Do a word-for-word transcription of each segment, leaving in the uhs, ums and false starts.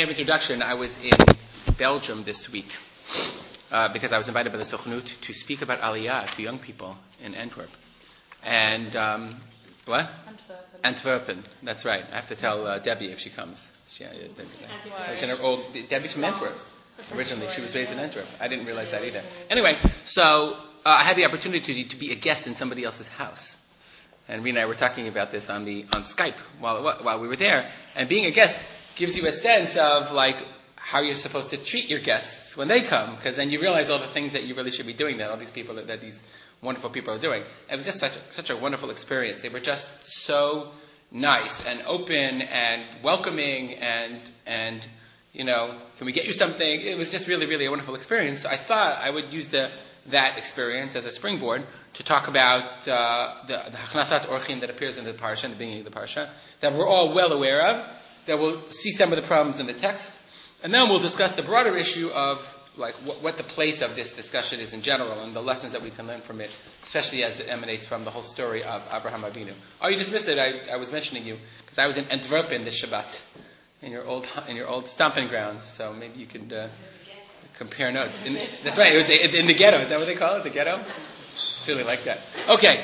of introduction, I was in Belgium this week uh, because I was invited by the Sochnut to speak about Aliyah to young people in Antwerp. And, um, what? Antwerpen. Antwerpen, that's right. I have to tell uh, Debbie if she comes. She, uh, I was in her old, Debbie's from Antwerp. Originally, she was raised in Antwerp. I didn't realize that either. Anyway, so uh, I had the opportunity to, to be a guest in somebody else's house. And Rena and I were talking about this on the on Skype while while we were there. And being a guest gives you a sense of like how you're supposed to treat your guests when they come, because then you realize all the things that you really should be doing that all these people that, that these wonderful people are doing. And it was just such a, such a wonderful experience. They were just so nice and open and welcoming and and you know, can we get you something? It was just really really a wonderful experience. So I thought I would use the that experience as a springboard to talk about uh, the, the Hachnasat Orchim that appears in the Parsha, in the beginning of the Parsha, that we're all well aware of, that we'll see some of the problems in the text, and then we'll discuss the broader issue of like what, what the place of this discussion is in general and the lessons that we can learn from it, especially as it emanates from the whole story of Abraham Avinu. Oh, you just missed it. I, I was mentioning you because I was in Antwerpen this Shabbat, in your old in your old stomping ground. So maybe you could uh, compare notes. In, that's right. It was in the ghetto. Is that what they call it? The ghetto? It's really like that. Okay.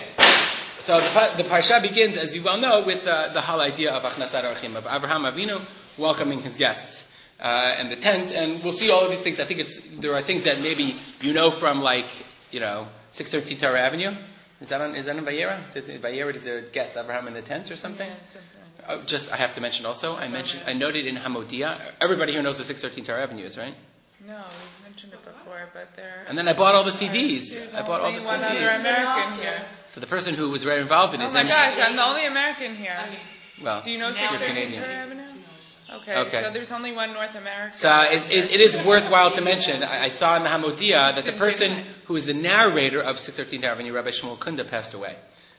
So the, the parsha begins, as you well know, with uh, the whole idea of Achnasat Orchim, of Abraham Avinu welcoming his guests uh, and the tent. And we'll see all of these things. I think it's there are things that maybe you know from, like, you know, six thirteen Torah Avenue. Is that on? Is that in Vayera? Does in Vayera does there guest Abraham in the tent or something? Yeah, something. Uh, just I have to mention also. I mentioned I noted in Hamodia. Everybody here knows what six thirteen Torah Avenue is, right? No, we've mentioned it before, but there. And then I bought all the C Ds. There's I bought all the only C Ds. one other American here. So the person who was very involved in it Oh is my M- gosh, I'm the only American here. well, Do you know you're six thirteen Canadian. Torah Avenue? Okay, Okay. so there's only one North American. So it's, it, it is worthwhile to mention. I, I saw in the Hamodia that the person who is the narrator of six thirteen Avenue, Rabbi Shmuel Kunda, passed away.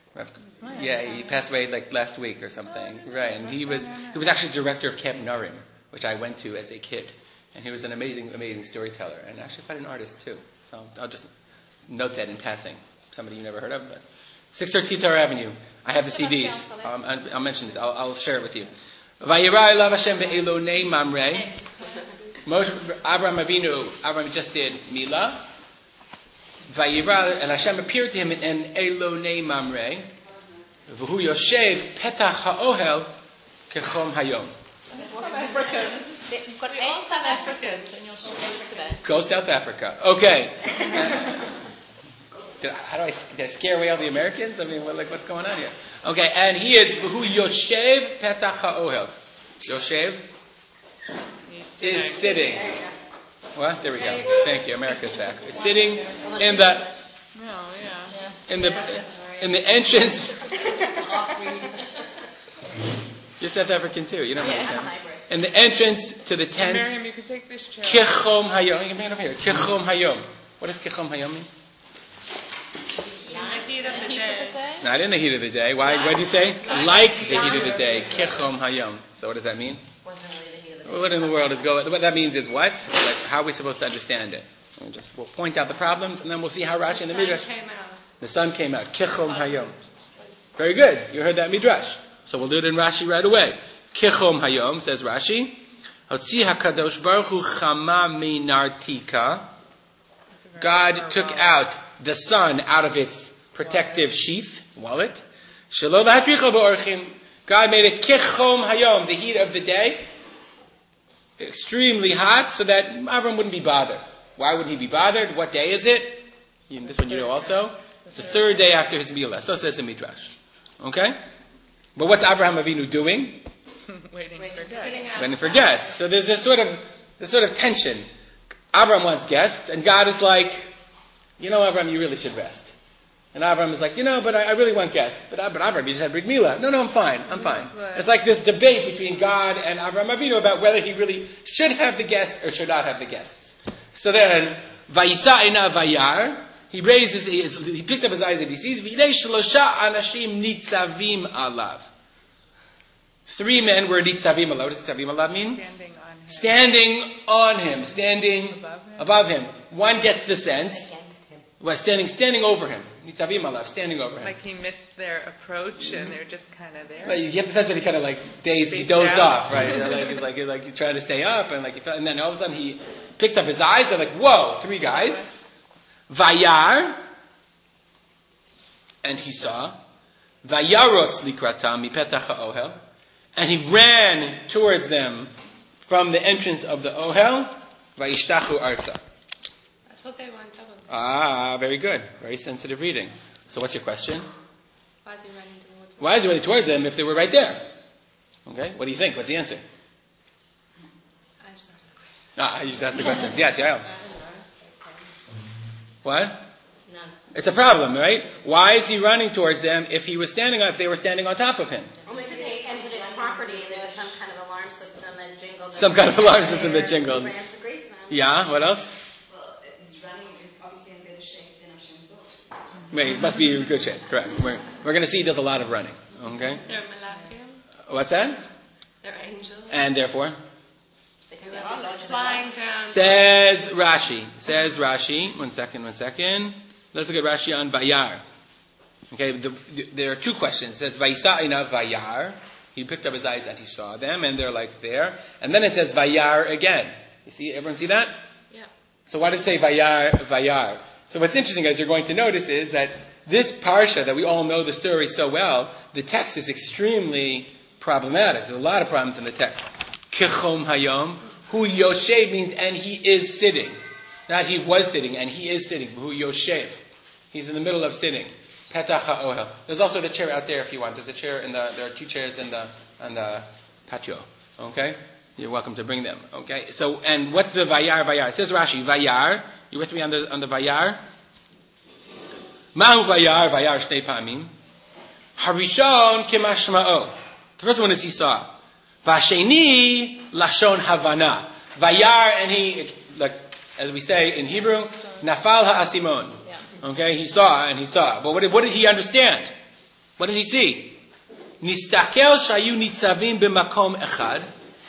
Yeah, he passed away like last week or something. Right, and he was he was actually director of Camp Narim, which I went to as a kid. And he was an amazing, amazing storyteller, and actually quite an artist too. So I'll just note that in passing. Somebody you never heard of, but six thirteen Torah Avenue. I have the C Ds. Um, I'll, I'll mention it. I'll, I'll share it with you. Vayira elav Hashem be'elonei mamrei. Abraham Avinu, Abraham just did Milah. Vayira, and Hashem appeared to him in elonei mamrei. V'hu yoshev petach ha'ohel kechom hayom. You've got eight South Africans in your show today. Go South Africa. Okay. Did I, how do I, did I scare away all the Americans? I mean, what, like, what's going on here? Okay, and he is who Yoshev Petach HaOhel. Yoshev is sitting. What? There we go. Thank you. America's back. It's sitting in the No, yeah. in the in the entrance. You're South African too. You don't know that. In the entrance to the tent. Miriam, you could take this chair. Kichom Hayom. You can bring it up here. Kichom Hayom. What does Kichom Hayom mean? The heat of the day. Not in the heat of the day. Why? What did you say? Like the heat of the day. Kichom Hayom. So what does that mean? What in the world is going? What that means is what? Like, how are we supposed to understand it? We'll just we'll point out the problems, and then we'll see how Rashi in the midrash. The sun came out. Kichom Hayom. Very good. You heard that midrash. So we'll do it in Rashi right away. Kichom Hayom, says Rashi. Hotzi HaKadosh Baruch Hu Chama Minartika. God took out the sun out of its protective sheath, wallet. Shelo L'Hatricha B'Orchim. God made it Kichom Hayom, the heat of the day, extremely hot, so that Avram wouldn't be bothered. Why would he be bothered? What day is it? This one you know also. It's the third day after his Milah. So says the Midrash. Okay? But what's Abraham Avinu doing? Waiting for guests. Waiting for guests. So there's this sort of this sort of tension. Abraham wants guests, and God is like, you know, Abraham, you really should rest. And Abraham is like, you know, but I, I really want guests. But, but Abraham, you just had Brit Milah. No, no, I'm fine. I'm fine. It's like this debate between God and Abraham Avinu about whether he really should have the guests or should not have the guests. So then, Vayisa'ina Vayar, he raises, he, is, he picks up his eyes and he sees, V'idei shlosha anashim nitzavim alav. Three men were nitzavim alav. What does nitzavim alav mean? Standing on him. Standing on him, standing Above him. above him. One gets the sense. Well, standing, standing over him. nitzavim alav, standing over him. Like he missed their approach, and they're just kind of there. Right, you get the sense that he kind of like dazed, he Spaced dozed out. off, right? You know, like he's like, like he's trying to stay up, and like he felt, and then all of a sudden he picks up his eyes. They're like, whoa, three guys. Vayar, and he saw. Vayarotz likratam mipetach ha'ohel, and he ran towards them from the entrance of the ohel. Vayishtachu arza. That's what they want to tell him. Ah, very good. Very sensitive reading. So what's your question? Why is he running towards them? Why is he running towards them if they were right there? Okay, what do you think? What's the answer? I just asked the question. Ah, you just asked the questions. Yes, Yael. What? No. It's a problem, right? Why is he running towards them if he was standing on, if they were standing on top of him? Only if they entered his property and there was some kind of alarm system that jingled. Some kind of alarm system that jingled. He ran to greet them. Yeah, what else? Well, he's running, he's obviously in better shape than Hashem's book. Wait, he must be in good shape, correct. We're, we're going to see he does a lot of running, okay? They're malachim. What's that? They're angels. And therefore? They can go to Flying down. Says Rashi. Says Rashi. One second, one second. Let's look at Rashi on Vayar. Okay, the, the, there are two questions. It says Vayisa'ina Vayar. He picked up his eyes and he saw them, and they're like there. And then it says Vayar again. You see, everyone see that? Yeah. So why did it say Vayar, Vayar? So what's interesting, as you're going to notice, is that this parsha, that we all know the story so well, the text is extremely problematic. There's a lot of problems in the text. Kichom hayom, hu yoshev means, and he is sitting. Not he was sitting, and he is sitting. Hu yoshev. He's in the middle of sitting. Petach ha'ohel. There's also the chair out there if you want. There's a chair in the, there are two chairs in the, on the patio. Okay? You're welcome to bring them. Okay? So, and what's the vayar, vayar? It says Rashi, vayar. You with me on the, on the vayar? Mahu vayar, vayar shtei pa'amim. Harishon kimashma'o. The first one is he saw. Vasheni lashon havana. Vayar, and he, like, as we say in Hebrew, nafal ha'asimon. Okay, he saw and he saw. But what did, what did he understand? What did he see? Nistakel shayu nitzavim b'makom echad.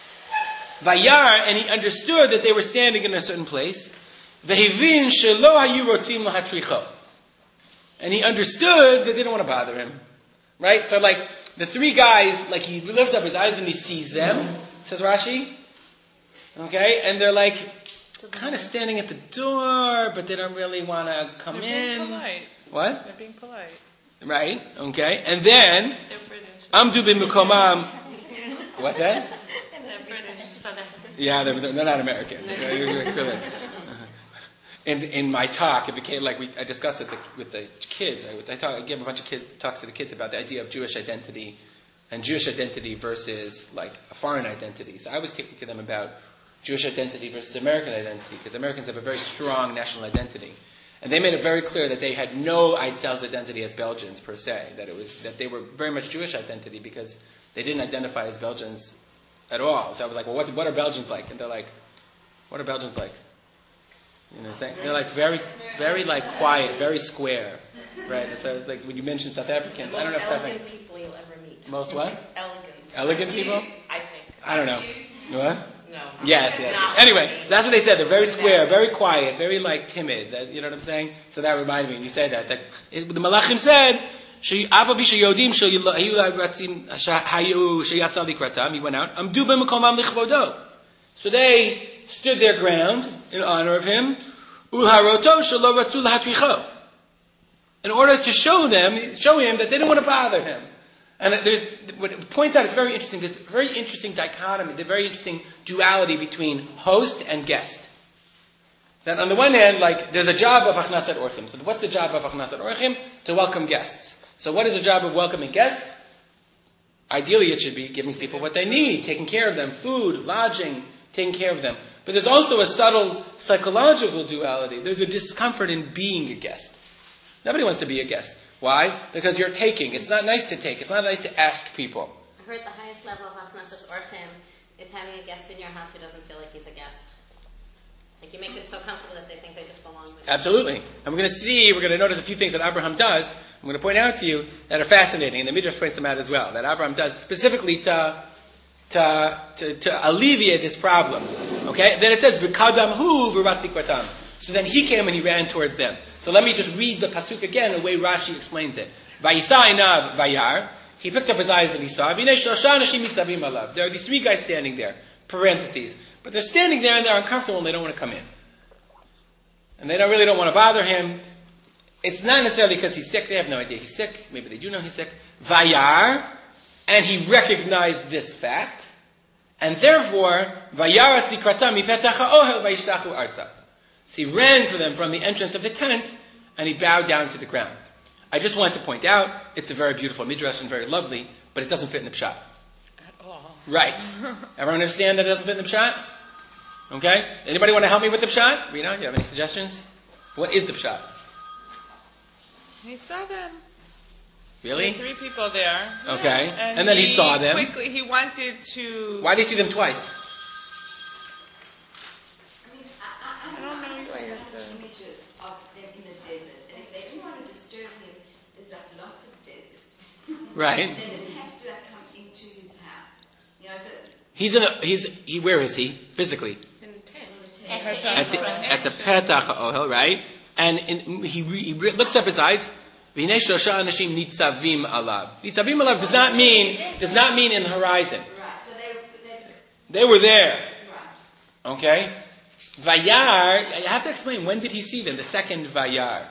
Vayar, and he understood that they were standing in a certain place. Vehivin shelo hayu rotzim lahatricho. And he understood that they didn't want to bother him. Right? So like, the three guys, like he lifts up his eyes and he sees them, says Rashi. Okay, and they're like, kind of standing at the door, but they don't really want to come They're in. being polite. What? They're being polite. Right? Okay. And then, They're British. Amdu b'mekomam. What's that? They're British. So they're Yeah, they're, they're not American. In in my talk, it became like we I discussed it with the, with the kids. I, I, talk, I gave a bunch of kids, talks to the kids about the idea of Jewish identity and Jewish identity versus like a foreign identity. So I was kicking to them about Jewish identity versus American identity, because Americans have a very strong national identity. And they made it very clear that they had no self-identity as Belgians per se, that it was that they were very much Jewish identity because they didn't identify as Belgians at all. So I was like, well, what, what are Belgians like? And they're like, what are Belgians like? You know, saying, they're like very, very like quiet, very square, right? So like when you mention South Africans, I don't know if South Elegant people you'll ever meet. Most what? Elegant. Elegant people? I think. I don't know. What? No. Yes, yes. Not Anyway, that's what they said. They're very square, very quiet, very like timid. That, you know what I'm saying? So that reminded me when you said that. That it, the Malachim said, he went out. So they stood their ground in honor of him. In order to show them, show him that they didn't want to bother him. And what it points out is very interesting, this very interesting dichotomy, the very interesting duality between host and guest. That on the one hand, like, there's a job of Achnasat Orchim. So what's the job of Achnasat Orchim? To welcome guests. So what is the job of welcoming guests? Ideally it should be giving people what they need, taking care of them, food, lodging, taking care of them. But there's also a subtle psychological duality. There's a discomfort in being a guest. Nobody wants to be a guest. Why? Because you're taking. It's not nice to take. It's not nice to ask people. I heard the highest level of Achnasas Orchim is having a guest in your house who doesn't feel like he's a guest. Like you make them so comfortable that they think they just belong with you. Absolutely. And we're going to see, we're going to notice a few things that Abraham does. I'm going to point out to you that are fascinating. And the Midrash points them out as well. That Abraham does specifically to, to, to, to alleviate this problem. Okay? Then it says, V'kadam hu v'ratzi kwatam. So then he came and he ran towards them. So let me just read the pasuk again, the way Rashi explains it. Vayisa einav vayar. He picked up his eyes and he saw. There are these three guys standing there. Parentheses. But they're standing there and they're uncomfortable and they don't want to come in. And they don't really don't want to bother him. It's not necessarily because he's sick. They have no idea he's sick. Maybe they do know he's sick. Vayar. And he recognized this fact. And therefore, Vayar atzikratam mipetach ha'ohel vayishtachu arza. So he ran for them from the entrance of the tent and he bowed down to the ground. I just want to point out, it's a very beautiful midrash and very lovely, but it doesn't fit in the pshat. At all. Right. Everyone understand that it doesn't fit in the pshat? Okay? Anybody want to help me with the pshat? Rina, do you have any suggestions? What is the pshat? He saw them. Really? Three people there. Okay. Yeah. And, And then he saw them. Quickly, he wanted to. Why did he see them twice? I mean, I, I, I don't know. I have an image of them in the desert, and if they didn't want to disturb him, there's like lots of desert. Right. They didn't have to like, come into his house. You know, so He's in a, he's, he, where is he? Physically? In the tent. At At the At the, entrance. at the Petach HaOhel, right? And in, he, re, he re, looks up his eyes. V'hinei shlosha anashim nitzavim alav. Nitzavim alav does not mean, does not mean in the horizon. right, so they they They were there. right. Okay? Vayar, I have to explain, when did he see them? The second Vayar.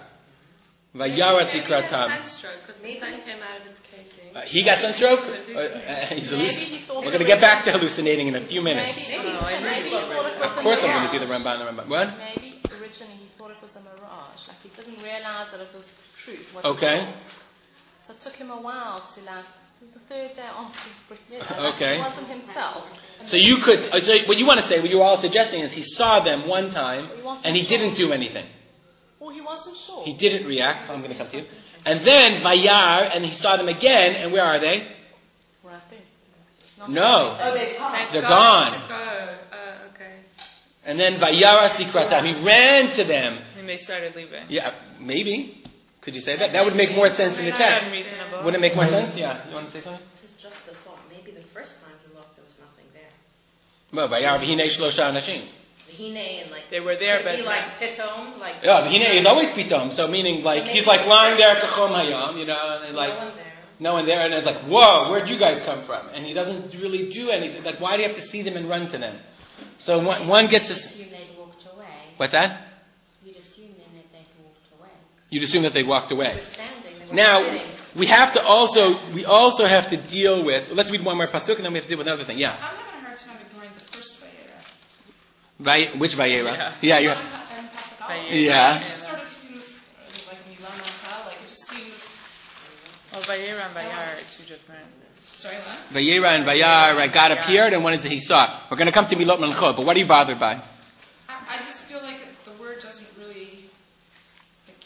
Vayar atzikratam. Sunstroke, because the sun came out of its casing. Uh, he got sunstroke? Uh, uh, he's hallucinating. We're going to get back to hallucinating in a few minutes. Maybe, Oh, I maybe he thought it was Of a course I'm mirage. going to do the Ramban, the Ramban. What? Maybe originally he thought it was a mirage. Like he didn't realize that it was truth. What Okay. he saw. So it took him a while to like, the third day after his Brit Okay. He wasn't himself. And So you could, uh, so what you want to say, what you were all suggesting is he saw them one time and he didn't do anything. Well, he wasn't sure. He didn't react. I'm going to come to you. And then Vayar, and he saw them again, and where are they? Where I think. Not No. Oh, they passed. They're gone. Oh, uh, okay. And then Vayar atzikratam. He ran to them. And they started leaving. Yeah, maybe. Could you say that? That would make more sense in the Not text. unreasonable. Wouldn't it make more sense? Yeah. You want to say something? This is just a thought. Maybe the first time he looked, there was nothing there. Well, Vayar v'hinei shlosha anashim. Hine and like They were there, could it be but- like pitom, like Yeah, v'hinei is always pitom. So meaning like, he's like lying there kachom hayam, you know, and like, no one there. no one there, and it's like, whoa, where'd you guys come from? And he doesn't really do anything. Like, why do you have to see them and run to them? So one, one gets You'd a, assume they'd walked away. what's that? You'd assume then that they'd walked away. You'd assume that they walked They away. were standing. They were Now, sitting. we have to also, we also have to deal with, let's read one more pasuk and then we have to deal with another thing. Yeah. I'm having a hard time ignoring the first Vayera. Vay, which Vayera? Yeah. Yeah, you And Pascal. Vayera. Yeah. It just sort of seems uh, like Milana, like it just seems. Well, Vayera and Vayar are two different. Sorry, what? Vayera and Vayar, right, God appeared, and one is that he saw. We're going to come to Milot Manchot, but what are you bothered by? I, I just feel like the word doesn't really. Like,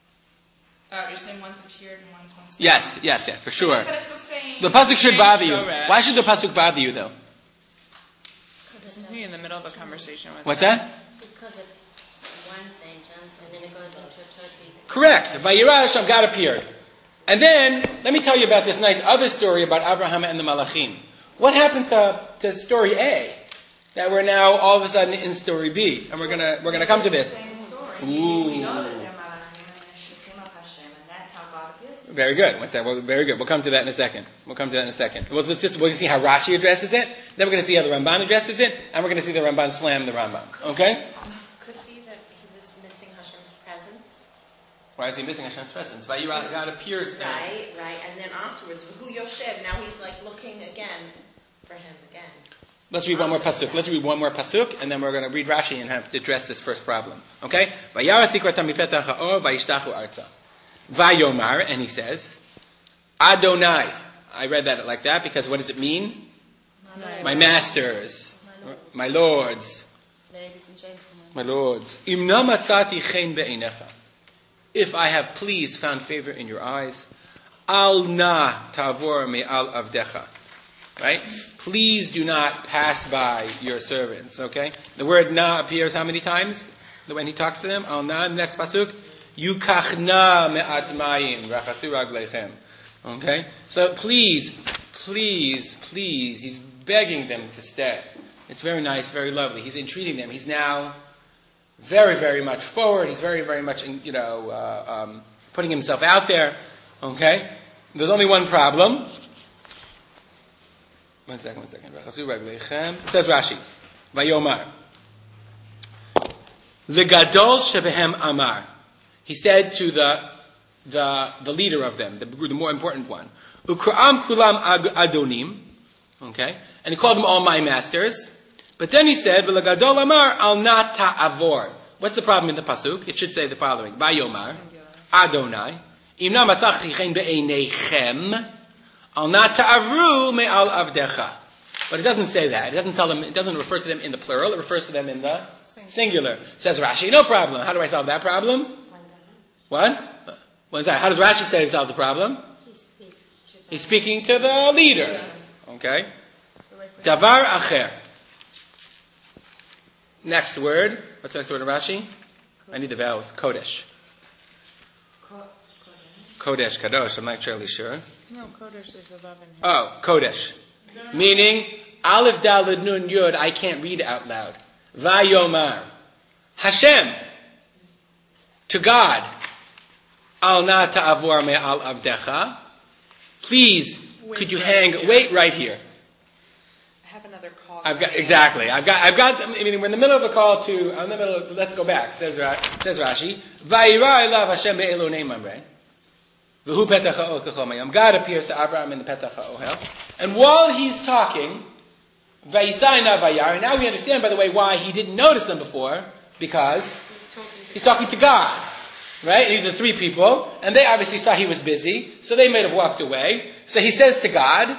uh, you're saying one's appeared and one's one's. Yes, yes, yes, for sure. But it's the same. The pasuk should bother you. Shoreh. Why should the pasuk bother you, though? Isn't he in the middle of a conversation with What's them? that? Because it's one sentence and then it goes into a totally. Correct. Vayera Hashem, God appeared. And then, let me tell you about this nice other story about Abraham and the Malachim. What happened to, to story A? That we're now all of a sudden in story B. And we're gonna, we're gonna come to this. Same story. Ooh. We know that they're Malachim and they're Shekim of Hashem, and that's how God appears to them. Very good. What's that? Well, very good. We'll come to that in a second. We'll come to that in a second. We'll just, just, we'll see how Rashi addresses it. Then we're going to see how the Ramban addresses it. And we're going to see the Ramban slam the Ramban. Okay? Could it be that he was missing Hashem's presence? Why is he missing Hashem's presence? Vayera, God appears there. Right, right. And then afterwards, Hu Yoshev, now he's like looking again for him again. Let's read one more pasuk. Let's read one more pasuk, and then we're going to read Rashi and have to address this first problem. Okay? Vayara tzikrotam mipetach ha'or vayishtachu arza. Vayomar, and he says, Adonai. I read that like that because what does it mean? My masters, my lords, Ladies and gentlemen. my lords. Imna matzati chen be'einecha. If I have please found favor in your eyes, al na tavor me'al avdecha. Right? Please do not pass by your servants. Okay? The word na appears how many times? When he talks to them? Al na, next pasuk. Yukachna me'at mayim rachasu ragleichem. Okay? So please, please, please, he's begging them to stay. It's very nice, very lovely. He's entreating them. He's now very, very much forward. He's very, very much, you know, uh, um, putting himself out there. Okay? There's only one problem. One second, one second. It says Rashi, Vayomar. Legadol shebehem amar. He said to the the the leader of them, the, the more important one, Ukra'am kulam adonim. Okay, and he called them all my masters. But then he said, V'legadol amar al na ta'avor. What's the problem in the pasuk? It should say the following: Vayomar Adonai imna matach chen be'einechem al na ta'avru me'al avdecha. But it doesn't say that. It doesn't tell them. It doesn't refer to them in the plural. It refers to them in the singular. Says Rashi, no problem. How do I solve that problem? What? What is that? How does Rashi say to solve the problem? He's speaking to the leader. Okay. Davar acher. Next word. What's the next word in Rashi? I need the vowels. Kodesh. Kodesh, kadosh. I'm not actually sure. No, Kodesh is above and here. Oh, Kodesh. Meaning, Aleph, Daled, Nun, Yud, I can't read out loud. Vayomar. Hashem. To God. Al na ta'avor me'al avdecha. Please, wait, could you right hang, here. wait right here. I have another call. I've got, exactly. I've got, I've got, I mean, we're in the middle of a call to, I'm in the middle of, let's go back. Says, says Rashi. Vayira elav Hashem be'elu ne'mamrei. V'hu petach ha'ol k'chomayam. God appears to Abraham in the petach ha'ohel. And while he's talking, Vayisai na vayar. Now we understand, by the way, why he didn't notice them before. Because he's talking to, he's talking to God. Right? These are three people. And they obviously saw he was busy. So they might have walked away. So he says to God,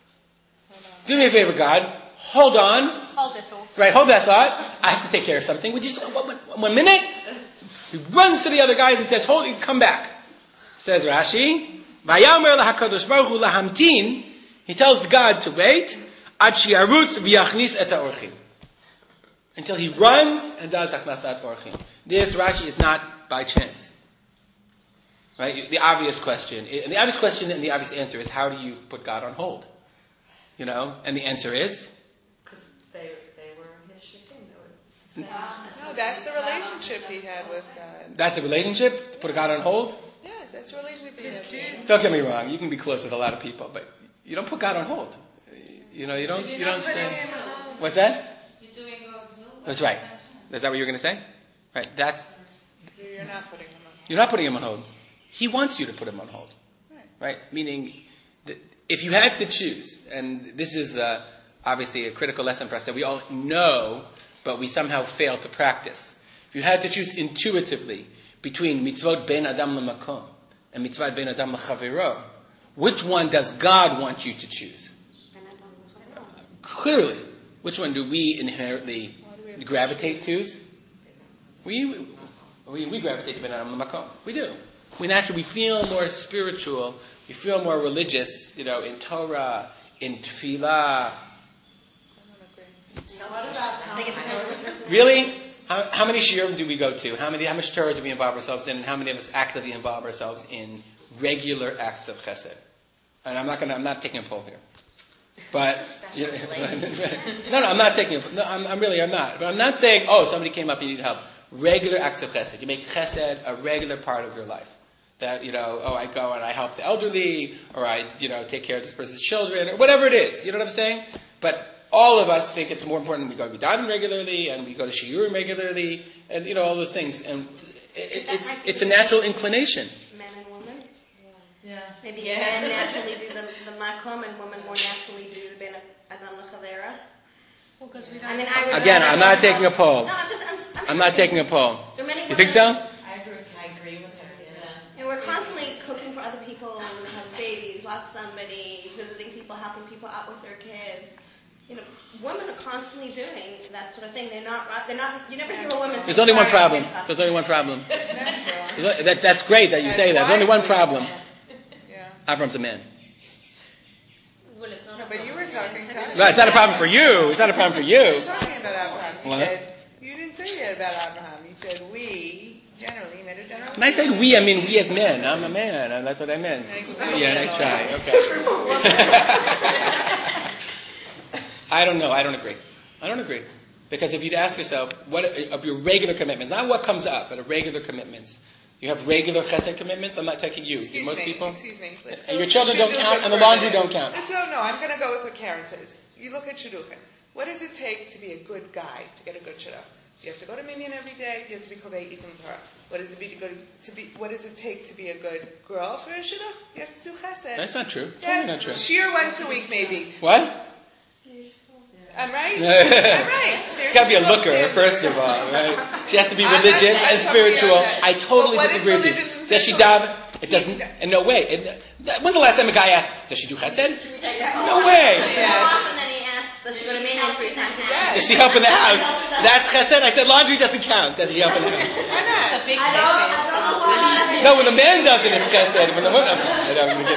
do me a favor, God. Hold on. Hold that thought. Right, hold that thought. I have to take care of something. Would you just, one, one, one minute? He runs to the other guys and says, hold it, come back. Says Rashi, Vayamer lahakadosh baruch hu lahamtin. He tells God to wait. Ad shiarutz v'yachnis et ha'orchim. Until he runs and does achnasat orchim. This Rashi is not by chance. Right? The obvious question, and the obvious question and the obvious answer is, how do you put God on hold? You know, and the answer is? Because they, they were his shittim. No, that's the relationship he had with God. That's a relationship? To put God on hold? Yes, that's the relationship he had. Don't get me wrong, you can be close with a lot of people, but you don't put God on hold. You know, you don't, you don't say. What's that? You're doing God's will. That's right. Is that what you were going to say? Right. That's. You're not putting him on hold. You're not putting him on hold. He wants you to put him on hold. Right. Right? Meaning, that if you had to choose, and this is uh, obviously a critical lesson for us that we all know, but we somehow fail to practice. If you had to choose intuitively between mitzvot ben adam lemakom and mitzvot ben adam lechavero, which one does God want you to choose? Clearly, which one do we inherently we gravitate to? We, we we gravitate to ben adam lemakom. We do. We naturally we feel more spiritual. We feel more religious. You know, in Torah, in tefillah. Really? How, how many shiurim do we go to? How many? How much Torah do we involve ourselves in? And how many of us actively involve ourselves in regular acts of chesed? And I'm not going. I'm not taking a poll here. But you know, no, no, I'm not taking a. No, I'm, I'm really. I'm not. But I'm not saying, oh, somebody came up and you need help. Regular acts of chesed. You make chesed a regular part of your life. That, you know, oh, I go and I help the elderly, or I, you know, take care of this person's children, or whatever it is. You know what I'm saying? But all of us think it's more important we go to Vidanim regularly, and we go to Shiurim regularly, and, you know, all those things. And it, it's it's a natural inclination. Men and women? Yeah. Maybe Yeah. men naturally do the, the makom, and women more naturally do the ben adam lechavera. Well, because we don't. I mean, I would Again, I'm not taking a No, poll. I'm just. I'm, I'm, I'm not taking a poll. There are many You think women- so? I agree, I agree with her. Yeah. And we're constantly cooking for other people, and have babies, lost somebody, visiting people, helping people out with their kids. You know, women are constantly doing that sort of thing. They're not. They're not. You never hear a woman. There's say, only one "Sorry, problem. I'm There's only one problem. That, that's great that you say that. There's only one problem. Yeah. Avram's a man. Well, it's not No, a but you were talking to No, it's not a problem for you. It's not a problem for you. You were talking about Abraham. You What? said, you didn't say that about Abraham. You said we, generally, you made a general. When I said we, I mean we as men. I'm a man, and that's what I meant. Yeah, nice try. Okay. I don't know. I don't agree. I don't agree. Because if you'd ask yourself, what of your regular commitments, not what comes up, but of regular commitments, you have regular chesed commitments. I'm not taking you. Excuse most me, people. Excuse me. Let's And go your children don't shidduchim count, and the for a laundry minute. don't count. Let's go. No, I'm going to go with what Karen says. You look at shidduchim. What does it take to be a good guy to get a good shidduch? You have to go to minyan every day. You have to be kovei itim Torah. What does it be to go to be? What does it take to be a good girl for a shidduch? You have to do chesed. That's not true. It's Yes, really not true. Shir once a week maybe. What? I'm right. I'm right. It's got to be a There's no looker, standard. first of all, right? She has to be I'm not- religious I'm and totally spiritual. on that. I totally But what is disagree with religious you. and Does she spiritual? daven? It doesn't. In no way. It, when's the last time a guy asked, "Does she do chesed?" No way. More often than he asks, does she go to minyan three times a day? Does she help in the house? That's chesed. I said laundry doesn't count. Does she help in the house? Why not? It's a big I don't, I don't know why. No, when the man does it, it's chesed. When the woman does it, I don't even get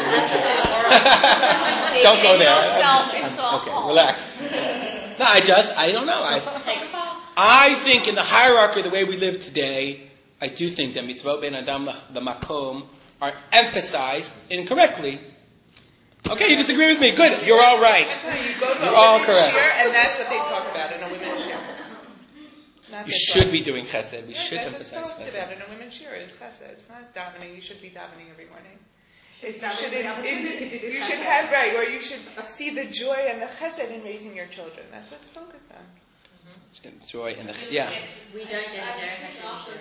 it. Don't go there. Okay, relax. No, I just, I don't know. I, Take a ball. I think in the hierarchy, the way we live today, I do think that mitzvot ben adam the makom are emphasized incorrectly. Okay, you disagree with me. Good, you're all right. I'm telling you, you go to You're a all women's correct. shir, and that's what they talk about in a women's shir. Not You this should one. be doing chesed. We Yeah, should that's what's emphasize talked chesed. about in a women's shir is chesed. It's not davening. You should be davening every morning. It's, you Davening should, every in, opportunity to do you chesed. should have right, or you should see the joy and the chesed in raising your children. That's what's focused on. Joy in the yeah. We don't get a Derek Hashem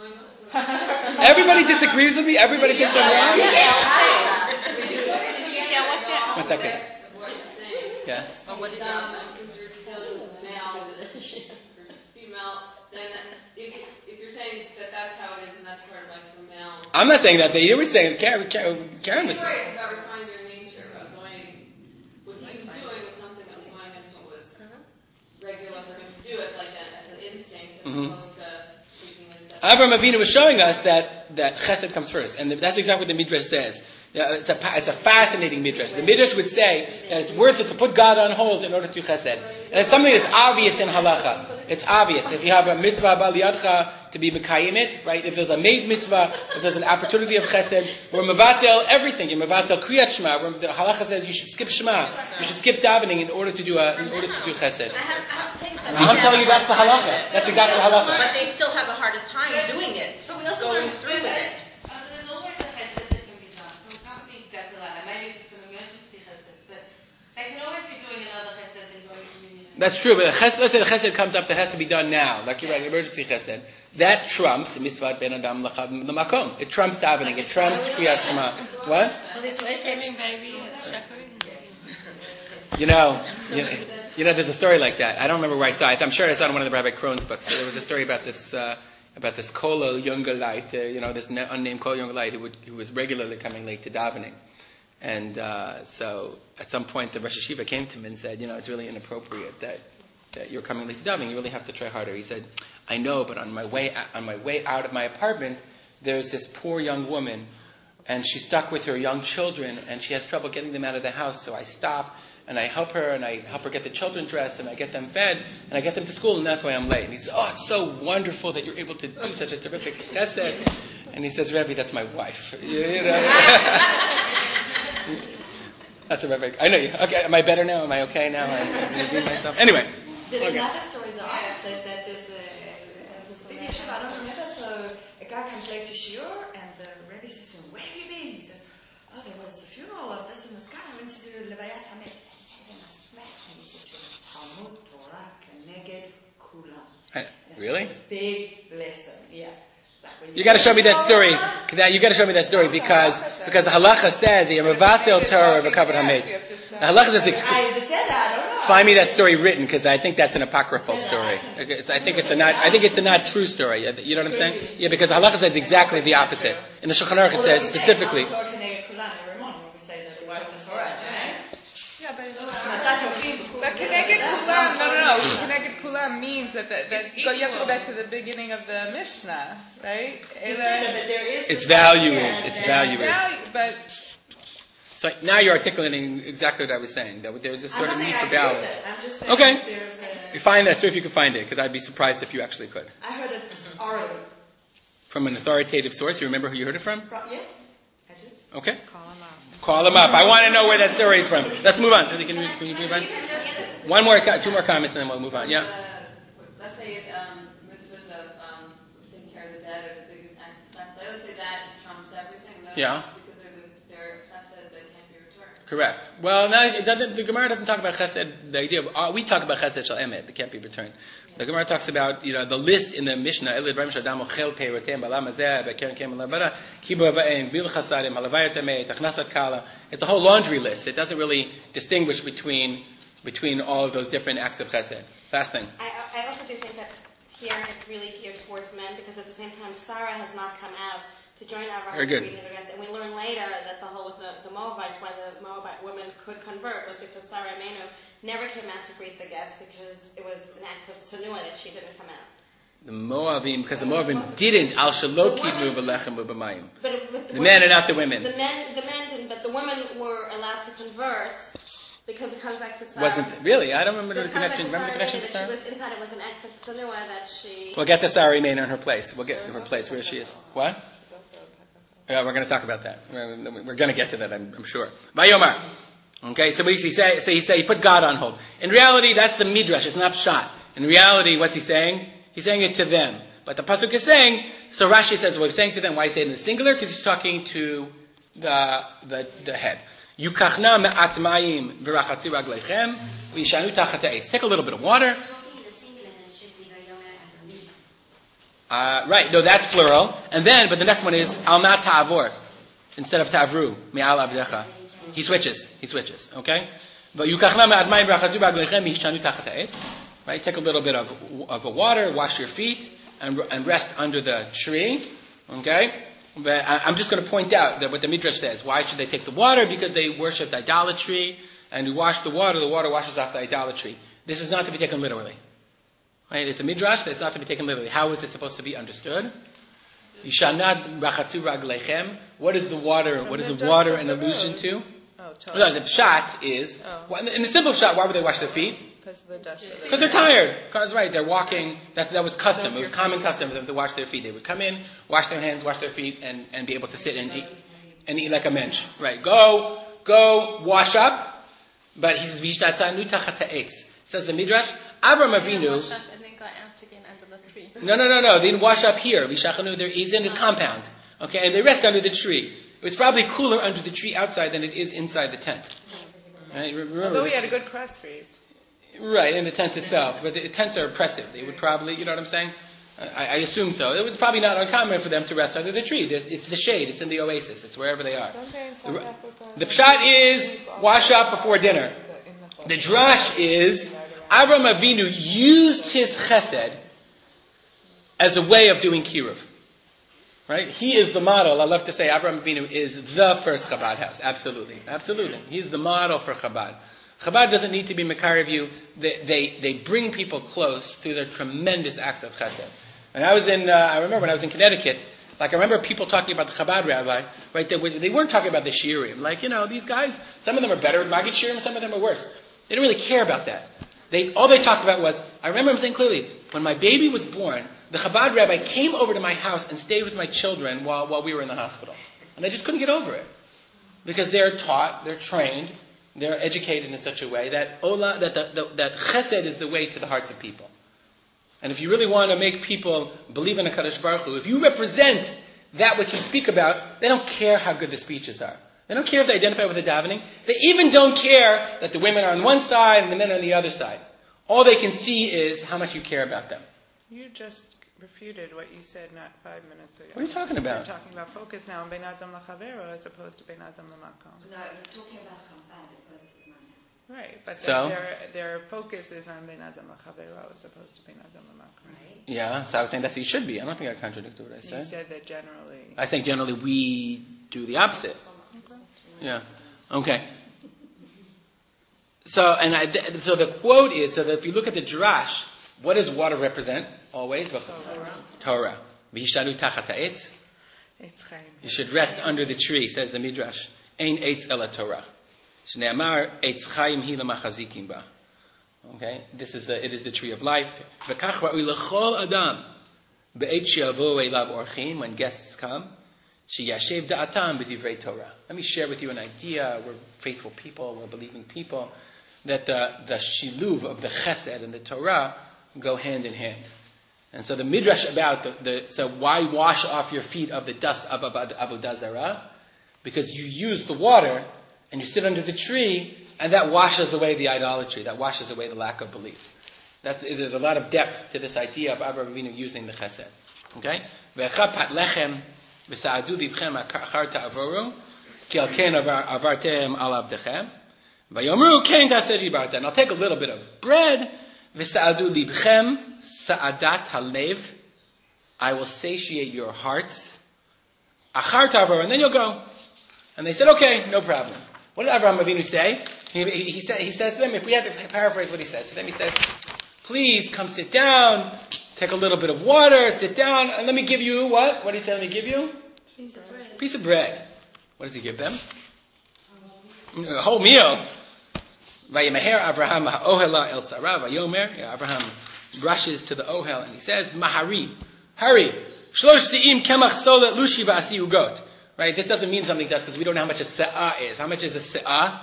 Everybody disagrees with me. Everybody thinks I'm wrong. Did you hear what you... One second. Yeah. what did you is you're telling male versus female, then if, if you're saying that that's how it is and that's part of like the male. I'm not saying that. You were saying Karen. Karen, Karen was. Right, about refining their nature, about going. What he was doing was something that was going into what was regular for him to do. It's like a, as an instinct, as Mhm. opposed to taking a step. Avram Avinu was showing us that, that chesed comes first. And that's exactly what the Midrash says. Yeah, It's a, pa- it's a fascinating Midrash. The Midrash would say that it's worth it to put God on hold in order to do chesed. And it's something that's obvious in halacha. It's obvious. If you have a mitzvah bal yadcha to be mekayim it, right? If there's a made mitzvah, if there's an opportunity of chesed, we're mevatel everything. You're mevatel kriyat shema. Where the halacha says you should skip shema. You should skip davening in order to do a, in order to do chesed. I have, I have things that I'm telling you that's the halacha. That's exactly the halacha. But they still have a harder time doing it, But we also going learn through with it. Uh, there's always a chesed that can be done. So it's not be exactly like that. Maybe it's an emergency chesed, but they can always be doing another chesed and going to communion. That's true, but a chesed, let's say the chesed comes up that has to be done now, like you're right, an emergency chesed. That trumps mitzvah ben adam l'makom. It trumps davening. It trumps kriyat shema. What? Well, this was screaming baby. You know, you know, you know, there's a story like that. I don't remember where I saw it. I'm sure I saw it in one of the Rabbi Krohn's books. So there was a story about this uh, about this kollel younger light, uh, you know, this ne- unnamed kollel younger light who, would, who was regularly coming late to davening. And uh, so at some point the Rosh Hashiva came to him and said, you know, it's really inappropriate that, that you're coming late to davening. You really have to try harder. He said, I know, but on my way on my way out of my apartment, there's this poor young woman, and she's stuck with her young children, and she has trouble getting them out of the house. So I stop and I help her, and I help her get the children dressed, and I get them fed, and I get them to school, and that's why I'm late. And he says, oh, it's so wonderful that you're able to do such a terrific chesed. And he says, Rebbe, that's my wife. You, you know? That's a Rebbe. I know you. Okay, am I better now? Am I okay now? I'm agree myself. Anyway. There's Okay. another story that I said that there's a, a, a big issue, I don't remember, so a guy comes late to shiur, and the Rebbe says to him, where have you been? He says, oh, there was a funeral of this and this guy, I went to do Levayat Hamet. And then I smacked him, he said to him, Talmud Torah Keneged Kulam. I- Really? This big lesson, yeah. Like when You got to show me that story. That- You got to show me that story because because the halacha says you're mevatel Torah v'kavod hamet. The halacha says. ex- I said that, I don't know. Find me that story written because I think that's an apocryphal story. It's, I think it's a not. I think it's a not true story. You know what I'm saying? Yeah, because the halacha says exactly the opposite. In the Shulchan Aruch it says specifically. Torah Keneged Kulam every morning when we say that we quote the Torah, right? Yeah, but I start talking. But Keneged Kulam, no, no, no. Keneged Kulam means that, that, that go, you have to go back to the beginning of the Mishnah, right? But there is Its value is. Its value is. Value, but So now you're articulating exactly what I was saying. That there's this sort of I'm not need saying for I agree with balance. it. I'm just saying Okay. that there's You a, find that story if you could find it, because I'd be surprised if you actually could. I heard it orally. From an authoritative source. You remember who you heard it from? Pro- Yeah, I do. Okay. Call him up. Call him up. I want to know where that story is from. Let's move on. Can we, can we move on? One more, co- two more comments, and then we'll move on. Yeah. Uh, what let's say um, mitzvahs of um, taking care of the dead are the biggest acts of chesed. Let's say that trumps everything. Then Yeah. Because they're the, they're chesed that can't be returned. Correct. Well, now it doesn't, the Gemara doesn't talk about chesed. The idea of, uh, we talk about chesed shel emet that can't be returned. The Gemara talks about, you know, the list in the Mishnah. Elid Ram Shadam Ochel Peirotem Balam Azeh Bekeren Kem Labara Kibu Abaim Bil Chasadim Halavayat Emet Achnasat Kala. It's a whole laundry list. It doesn't really distinguish between between all of those different acts of chesed. Last thing. I, I also do think that here it's really geared towards men because at the same time Sarah has not come out to join Abraham. Very good. And we learn later that the whole with the, the Moabites, why the Moabite women could convert was because Sarah Amenu never came out to greet the guests because it was an act of sanua that she didn't come out. The Moabim, because the Moabim didn't al shelo kidmu b'lechem u'b'mayim. But, but the, the men and not the women. The men, the men didn't, but the women were allowed to convert because it comes back to Sarah. Wasn't really? I don't remember the It connection. comes back Remember the to connection to Sarah? Sarah? That she was inside. It was an act of sanua that she. We'll get to Sarah remain in her place. We'll get to her place where she is. What? Yeah, we're going to talk about that. We're, we're going to get to that, I'm, I'm sure. Vayomar. Okay, so what does he say? So he say he puts God on hold. In reality, that's the midrash. It's not pshat. In reality, what's he saying? He's saying it to them. But the pasuk is saying. So Rashi says, "What he's saying to them? Why he say it in the singular? Because he's talking to the the, the head. Yukachna me'at mayim v'rachatzi ragleichem v'yishanu tachat ha'etz. Take a little bit of water. Uh, right, no, that's plural. And then, but the next one is al na ta'avor instead of ta'avru me'al abdecha. He switches. He switches. Okay. But yukachna me'at mayim v'rachatzi ragleichem v'yishanu tachat ha'etz. Right, take a little bit of of the water, wash your feet, and and rest under the tree. Okay. But I, I'm just going to point out that what the Midrash says. Why should they take the water? Because they worshipped idolatry, and you wash the water. The water washes off the idolatry. This is not to be taken literally. Right? It's a Midrash that's not to be taken literally. How is it supposed to be understood? Yishanad rachatzu ragleichem. What is the water? What is the water an allusion to? Oh, no, the pshat is oh. in the simple pshat. Why would they wash their feet? Because the dust. Because they're tired. Because right, they're walking. That's that was custom. It was common custom for them to wash their feet. They would come in, wash their hands, wash their feet, and, and be able to sit and eat and eat like a mensch. Right? Go, go, wash up. But he says v'yishtatanu tachat ha'etz. Says the Midrash. Avram Avinu. Wash up and then go out again under the tree. No, no, no, no. They didn't wash up here. V'shachanu. There he's in his compound. Okay, and they rest under the tree. It was probably cooler under the tree outside than it is inside the tent. Right? Remember, Although we had a good cross freeze. Right, in the tent itself. But the tents are oppressive. They would probably, you know what I'm saying? I, I assume so. It was probably not uncommon for them to rest under the tree. It's the shade. It's in the oasis. It's wherever they are. The, the pshat is wash up before dinner. The drash is Avram Avinu used his chesed as a way of doing kiruv. Right? He is the model. I love to say Avram Avinu is the first Chabad house. Absolutely. Absolutely. He's the model for Chabad. Chabad doesn't need to be Makar of you. They, they, they bring people close through their tremendous acts of chesed. And I was in, uh, I remember when I was in Connecticut, like I remember people talking about the Chabad rabbi, right? They, were, they weren't talking about the shiurim. Like, you know, these guys, some of them are better at Magid shiurim, some of them are worse. They didn't really care about that. They, all they talked about was, I remember him saying clearly, when my baby was born, the Chabad rabbi came over to my house and stayed with my children while, while we were in the hospital. And I just couldn't get over it. Because they're taught, they're trained, they're educated in such a way that ola, that the, the, that chesed is the way to the hearts of people. And if you really want to make people believe in a Kadosh Baruch Hu, if you represent that which you speak about, they don't care how good the speeches are. They don't care if they identify with the davening. They even don't care that the women are on one side and the men are on the other side. All they can see is how much you care about them. You just refuted what you said not five minutes ago. What are you talking about? You're talking about focus now on Ben Adam L'Chavero as opposed to Ben Adam L'Makom. No, I was talking about Chabad opposed to Makom. Right, but so? their, their focus is on Ben Adam L'Chavero as opposed to Ben Adam L'Makom. Right. Yeah, so I was saying that's what you should be. I don't think I contradicted what I said. You said that generally. I think generally we do the opposite. Okay. Yeah. Okay. So, and I, th- so the quote is, so that if you look at the drash, what does water represent? Always? Torah. Torah. V'yishtaru tachat ha'etz. You should rest under the tree, says the Midrash. Ein eitz ela Torah. Shneamar eitz chayim hi lamachazikim ba. Okay? This is the, it is the tree of life. V'kach ra'ui l'chol adam. Be'et she'avo elav orchim, when guests come. She'yashev da'atam b'divrei Torah. Let me share with you an idea. We're faithful people. We're believing people. That the, the shiluv of the chesed and the Torah go hand in hand. And so the midrash about the, the so why wash off your feet of the dust of avodah zarah? Because you use the water and you sit under the tree, and that washes away the idolatry. That washes away the lack of belief. That's, there's a lot of depth to this idea of Avraham Avinu using the chesed. Okay? Ve'echa pat lechem v'sa'adu libchem achar ta'avoru ki al ken avartem al avdechem v'yomru ken ta'aseh jibarta. And I'll take a little bit of bread v'sa'adu libchem sa'adat halev. I will satiate your hearts. Achar ta'avoru. And then you'll go. And they said, okay, no problem. What did Avraham Avinu say? He, he, he, said, he says to them, if we had to paraphrase what he says to them, he says, please come sit down, take a little bit of water, sit down, and let me give you what? What did he say, let me give you? Piece of bread. Piece of bread. What does he give them? A whole meal. Vayimeher Avraham ha'ohela el sarah vayomer. Avraham rushes to the ohel and he says, Mahari, hurry. Shlosh se'im kemach solet lushi va'asi ugot. Right? This doesn't mean something to us because we don't know how much a se'ah is. How much is a se'ah?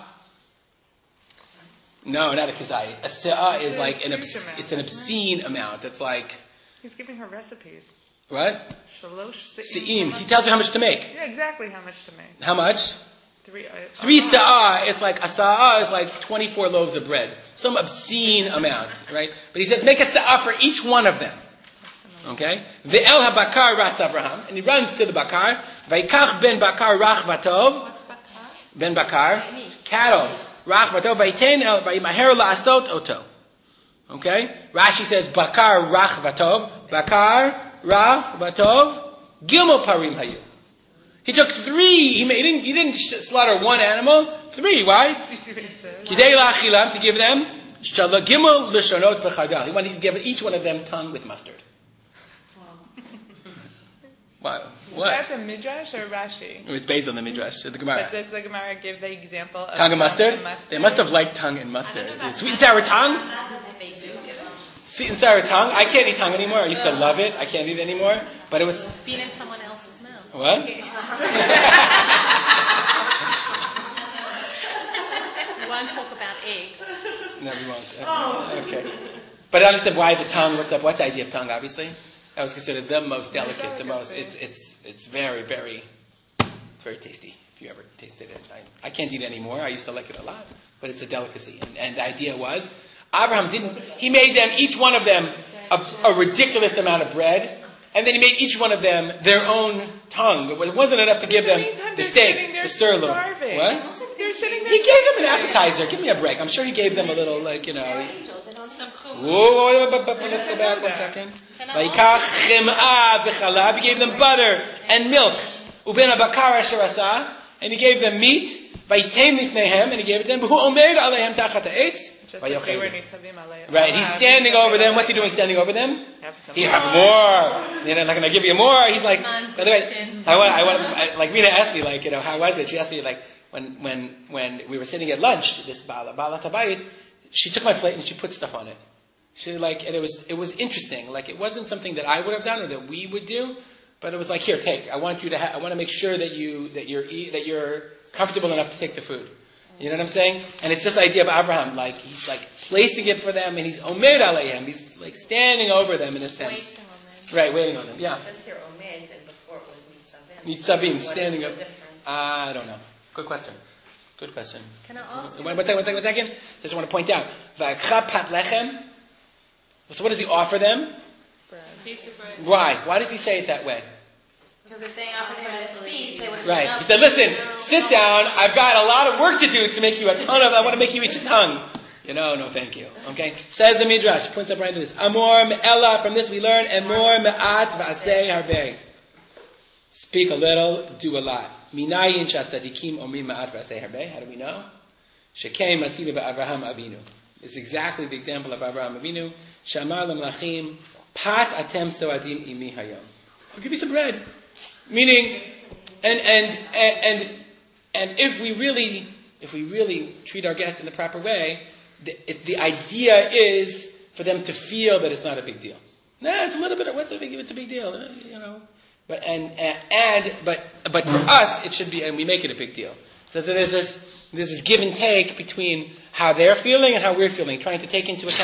No, not a kazayit. A se'ah is like an obs- it's an obscene amount. It's like he's giving her recipes. What? Shalosh se'im. He tells her how much to make. Yeah, exactly how much to make. How much? Three. Uh, Three se'ah is like a se'ah is like twenty-four loaves of bread. Some obscene amount, right? But he says make a se'ah for each one of them. Okay? Ve'el ha-bakar ratz Avraham, and he runs to the bakar. Vayikach ben bakar rach vatov. What's bakar? Ben bakar, cattle. Rach vatov vayiten el vayimaher la'asot oto. Okay? Rashi says bakar rach vatov. Bakar rach vatov. Gimel parim hayu. He took three. He, made, he didn't. He didn't slaughter one animal. Three. Why? Kidei la'achilam, to give them. Shala gimel l'shonot b'chadal. He wanted to give each one of them tongue with mustard. What? What? Is that the Midrash or Rashi? It's based on the Midrash, the Gemara. But does the Gemara give the example of tongue and mustard? mustard? They must have liked tongue and mustard. Sweet and sour tongue? They do give it. Sweet and sour tongue? I can't eat tongue anymore. I used to love it. I can't eat it anymore. But it was... It's been in someone else's mouth. What? We won't talk about eggs. No, we won't. Oh. Okay. But I understand why the tongue, what's up? What's the idea of tongue, obviously? That was considered the most delicate, the most, it's, it's, it's very, very, it's very tasty, if you ever tasted it. I, I can't eat it anymore, I used to like it a lot, but it's a delicacy. And, and the idea was, Abraham didn't, he made them, each one of them, a, a ridiculous amount of bread, and then he made each one of them their own tongue. It wasn't enough to give them the steak, the sirloin. What? They're sitting there He gave them an appetizer, give me a break. I'm sure he gave them a little, like, you know, whoa, whoa, whoa, whoa, let's go back one second. Vayikach chim'ah v'chalav. He gave them butter and milk. Uben habakar asher asah. And he gave them meat. Vayitein lifneihem. And he gave it to them. V'hu omer alehem tachat ha'etz. Right, he's standing over them. What's he doing standing over them? He have more. They're not going to give you more. He's like, by the way, I want, I want, I, like Rita asked me, like, you know, how was it? She asked me, like, when, when, when we were sitting at lunch, this Bala, Bala Tabayit, she took my plate and she put stuff on it. She like, and it was, it was interesting. Like, it wasn't something that I would have done or that we would do, but it was like, here, take. I want you to ha- I want to make sure that you, that you're, e- that you're comfortable enough to take the food. You know what I'm saying? And it's this idea of Abraham, like, he's like placing it for them and he's omed aleihem. He's like standing over them in a sense. Waiting on them. Right, waiting on them, yeah. It says here omed and before it was nitzavim. Nitzavim, standing up. up. I don't know. Good question. Good question. Can I ask? One, one second, one second, one second. I just want to point out. Va'akcha pat lechem. So what does he offer them? Bread. Piece of bread. Why? Why does he say it that way? Because if they offered for the feast, they would have Right. He said, listen, sit down. I've got a lot of work to do to make you a ton of, I want to make you each a tongue. You know, no thank you. Okay? Says the Midrash. Points up right into this. Amor me'ela. From this we learn. Amor me'at v'aseh harbeh. Speak a little, do a lot. Minayin shatzadikim omrim me'at v'aseh harbeh. How do we know? Shekem matzina ba'Avraham Avinu. It's exactly the example of Avraham Avinu. Shamar l'mlachim pat atem soadim imi hayom. I'll give you some bread. Meaning, and, and, and, and, and if we really, if we really treat our guests in the proper way, the, it, the idea is for them to feel that it's not a big deal. Nah, it's a little bit of, what's a big, it's a big deal, uh, you know. But, and, and, and, but, but for us, it should be, and we make it a big deal. So there's this, there's this give and take between how they're feeling and how we're feeling, trying to take into account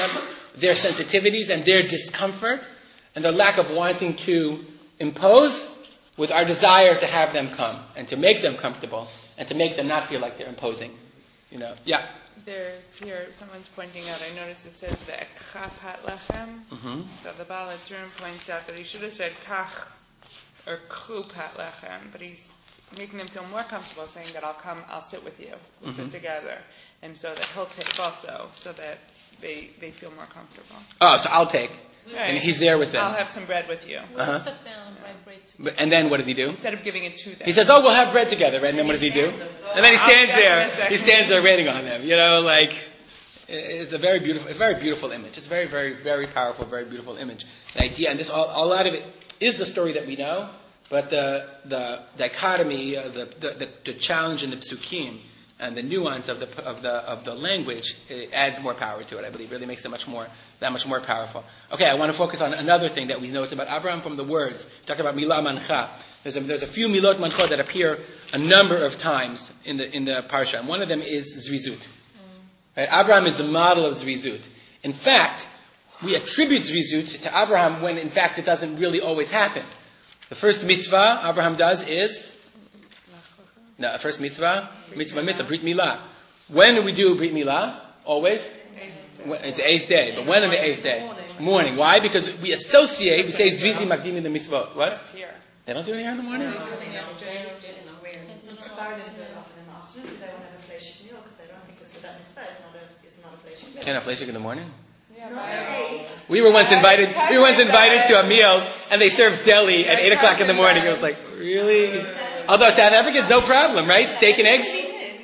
their sensitivities and their discomfort and their lack of wanting to impose with our desire to have them come and to make them comfortable and to make them not feel like they're imposing. You know, yeah. There's here, someone's pointing out, I noticed it says the kach hat lechem. Mm-hmm. So the Baal Haturim points out that he should have said kach or kchup hat lechem, but he's making them feel more comfortable saying that I'll come, I'll sit with you, we'll Mm-hmm. sit together. And so that he'll take also, so that they, they feel more comfortable. Oh, so I'll take. Right. And he's there with them. I'll have some bread with you. We'll Uh-huh. sit down and break bread together. But, and then what does he do? Instead of giving it to them. He says, oh, we'll have bread together. And then what does he do? And then he stands I'll step in a there. second. He stands there waiting on them. You know, like, it's a very beautiful, a very beautiful image. It's a very, very, very powerful, very beautiful image. The idea, and this, a lot of it is the story that we know, but the, the dichotomy, uh, the, the, the, the challenge in the psukim, and the nuance of the of the of the language, it adds more power to it. I believe really makes it much more that much more powerful. Okay, I want to focus on another thing that we notice about Abraham from the words. Talk about milah mancha. There's a, there's a few milot mancha that appear a number of times in the in the parsha, and one of them is zrizut. Right? Abraham is the model of zrizut. In fact, we attribute zrizut to Abraham when in fact it doesn't really always happen. The first mitzvah Abraham does is no, first mitzvah, mitzvah, mitzvah, brit milah. When do we do brit milah? Always? When, it's the eighth day. But when on the eighth day? Morning. Morning. Why? Because we associate, we say zvizi makdim in the mitzvot. What? Here. They don't do it here in the morning? They do it in the afternoon. It's weird. Started often in the afternoon because they want to have a fleshig meal because they don't think it's that mitzvah is not a is not a fleshig meal. Can't have fleshig in the morning? Right. We were once invited. We were once invited to a meal, and they served deli at eight o'clock in the morning. It was like, really? Although South Africans, no problem, right? Steak and eggs.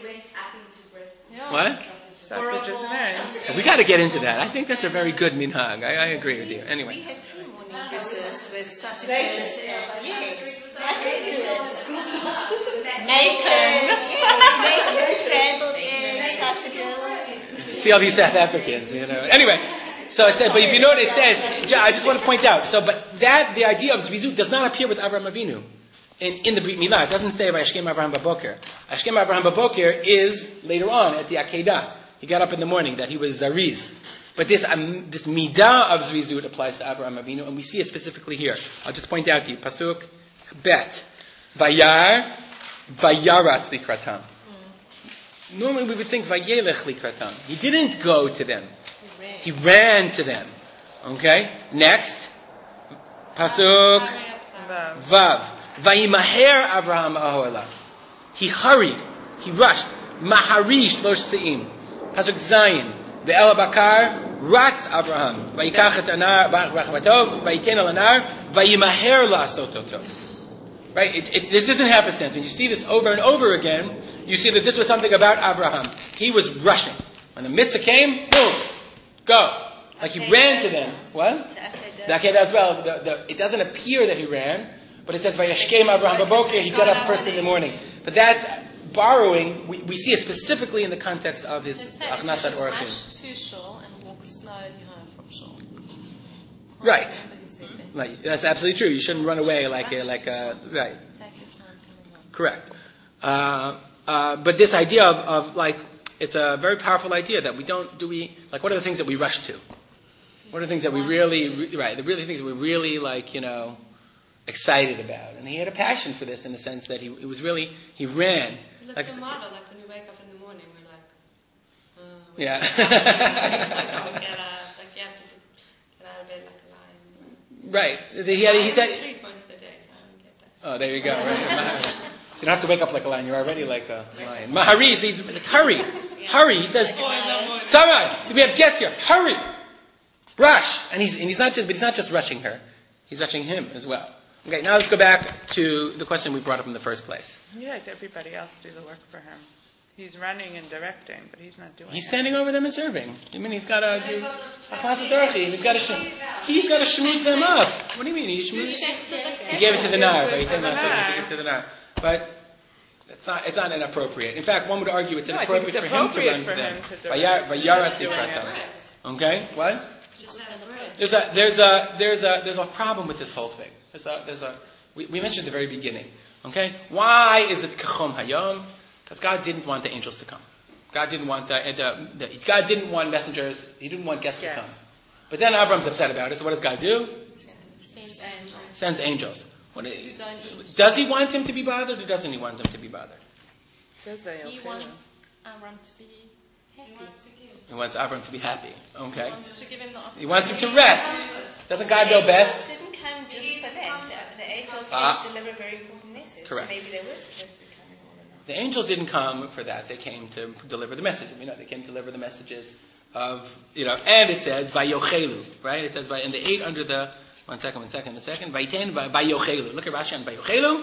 What? Sausages and eggs. We got to get into that. I think that's a very good minhag. I, I agree with you. We Anyway, had three morning dishes with sausages and eggs. I could do it. Bacon. Bacon, scrambled eggs, sausages. see all these South Africans, you know. Anyway, so it says, but if you know what it says, I just want to point out. So, but that the idea of zvizut does not appear with Avraham Avinu. In, in the Brit Milah, it doesn't say Vayashkem Avraham Baboker. Vayashkem Avraham Baboker is later on at the Akedah. He got up in the morning that he was Zariz. But this um, this midah of Zvizut applies to Avraham Avinu, and we see it specifically here. I'll just point out to you. Pasuk Bet. Vayar, Vayaratz likratam. Normally we would think Vayelech likratam. He didn't go to them. He ran to them. Okay? Next. Pasuk Vav. Vayimaher Avraham Aholah. He hurried. He rushed. Maharish Losh Se'im. Pasuk Zayin. Ve'el Bakar Ratz Avraham. Vayikach et anar b'achvatov. Vayiten al anar. Vayimaher la'asototo. Right? It, it, this isn't happenstance. When you see this over and over again, you see that this was something about Avraham. He was rushing. When the mitzvah came, boom, go. Like he ran to them. What? The Akedah as well. The, the, it doesn't appear that he ran, but it says, Vayashkem Avraham Baboker, he got up first in the morning. But that's borrowing, we, we see it specifically in the context of his Achnasat Orachim. Rush to shul and walk slowly home from shul. Right. Right. That's absolutely true. You shouldn't run away like a, like a, right. Correct. Uh, uh, but this idea of, of like, it's a very powerful idea that we don't, do we, like what are the things that we rush to? What are the things that we really, re, right, the really things that we really like, you know, excited about? And he had a passion for this in the sense that he, it was really, he ran. Well, like, it's a model, like when you wake up in the morning, we're like, uh, yeah. like, oh, get up, like you have to get out of bed like a lion. Right. He had, he said, I sleep most of the day, so I don't get that. oh, there you go, right. So you don't have to wake up like a lion, you're already like a lion. Mahariz, he's, like, hurry, hurry. He says, Sarah, we have guests here, hurry. Rush. And he's, and he's not just, but he's not just rushing her. He's rushing him as well. Okay, now let's go back to the question we brought up in the first place. Yes, everybody else do the work for him. He's running and directing, but he's not doing He's it. standing over them and serving. I mean, he's got to do a class of Dorchi. He's got to, he's got to schmooze them up. What do you mean? He schmoozed? He gave it to the Nar, but he said not so he gave it to the Nar. But it's not, it's not inappropriate. In fact, one would argue it's No, I inappropriate think it's for him to appropriate run for to them. him to do Vayar- it. Vayarat He's doing Sikratam. it. Okay, what? There's a there's a there's a there's a problem with this whole thing. There's a there's a we, we mentioned at the very beginning. Okay, why is it Kachom Hayom? Because God didn't want the angels to come. God didn't want the, the, the God didn't want messengers. He didn't want guests Yes. to come. But then Avram's upset about it, so what does God do? Sends angels. Sends angels. What, Who don't eat. does he want him to be bothered, or doesn't he want him to be bothered? It says He wants Avram to be happy. He wants Avram to be happy. Okay. He wants to give him the He wants him to rest. Doesn't God know best? The angels didn't come just for that. The, the angels Ah. came to deliver a very important message. Correct. So maybe they were supposed to be coming all along. The angels didn't come for that. They came to deliver the message. You know, they came to deliver the messages of, you know, and it says, Vayochelu, right? It says, and they ate under the, one second, one second, one second, Vaiten, Vayochelu. Look at Rashi on Vayochelu.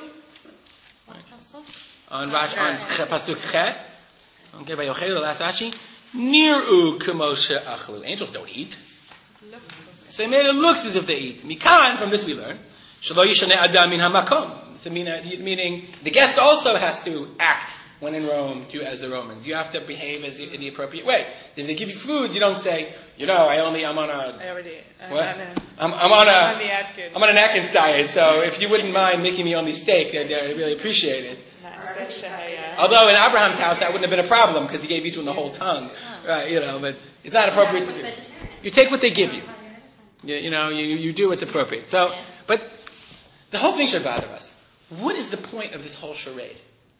On Rashi, on Pasuk Chet. Okay, Vayochelu, last Rashi. Niru Kemoshe Achlu. Angels don't eat. So they made it looks as if they eat. Mikan, from this we learn, Shelo Yishane Adam Min HaMakom. So meaning, the guest also has to act when in Rome, do as the Romans. You have to behave as in the appropriate way. If they give you food, you don't say, you know, I only, I'm on a, I already, I'm what? on a, I'm, I'm on a, I'm on the Atkins. I'm on an Atkins diet, so if you wouldn't mind making me only steak, I'd, I'd really appreciate it. Although in Abraham's house, that wouldn't have been a problem, because he gave each one the whole tongue. Right, you know, but it's not appropriate to do. You take what they give you. You, you know, you, you do what's appropriate. So, but the whole thing should bother us. What is the point of this whole charade?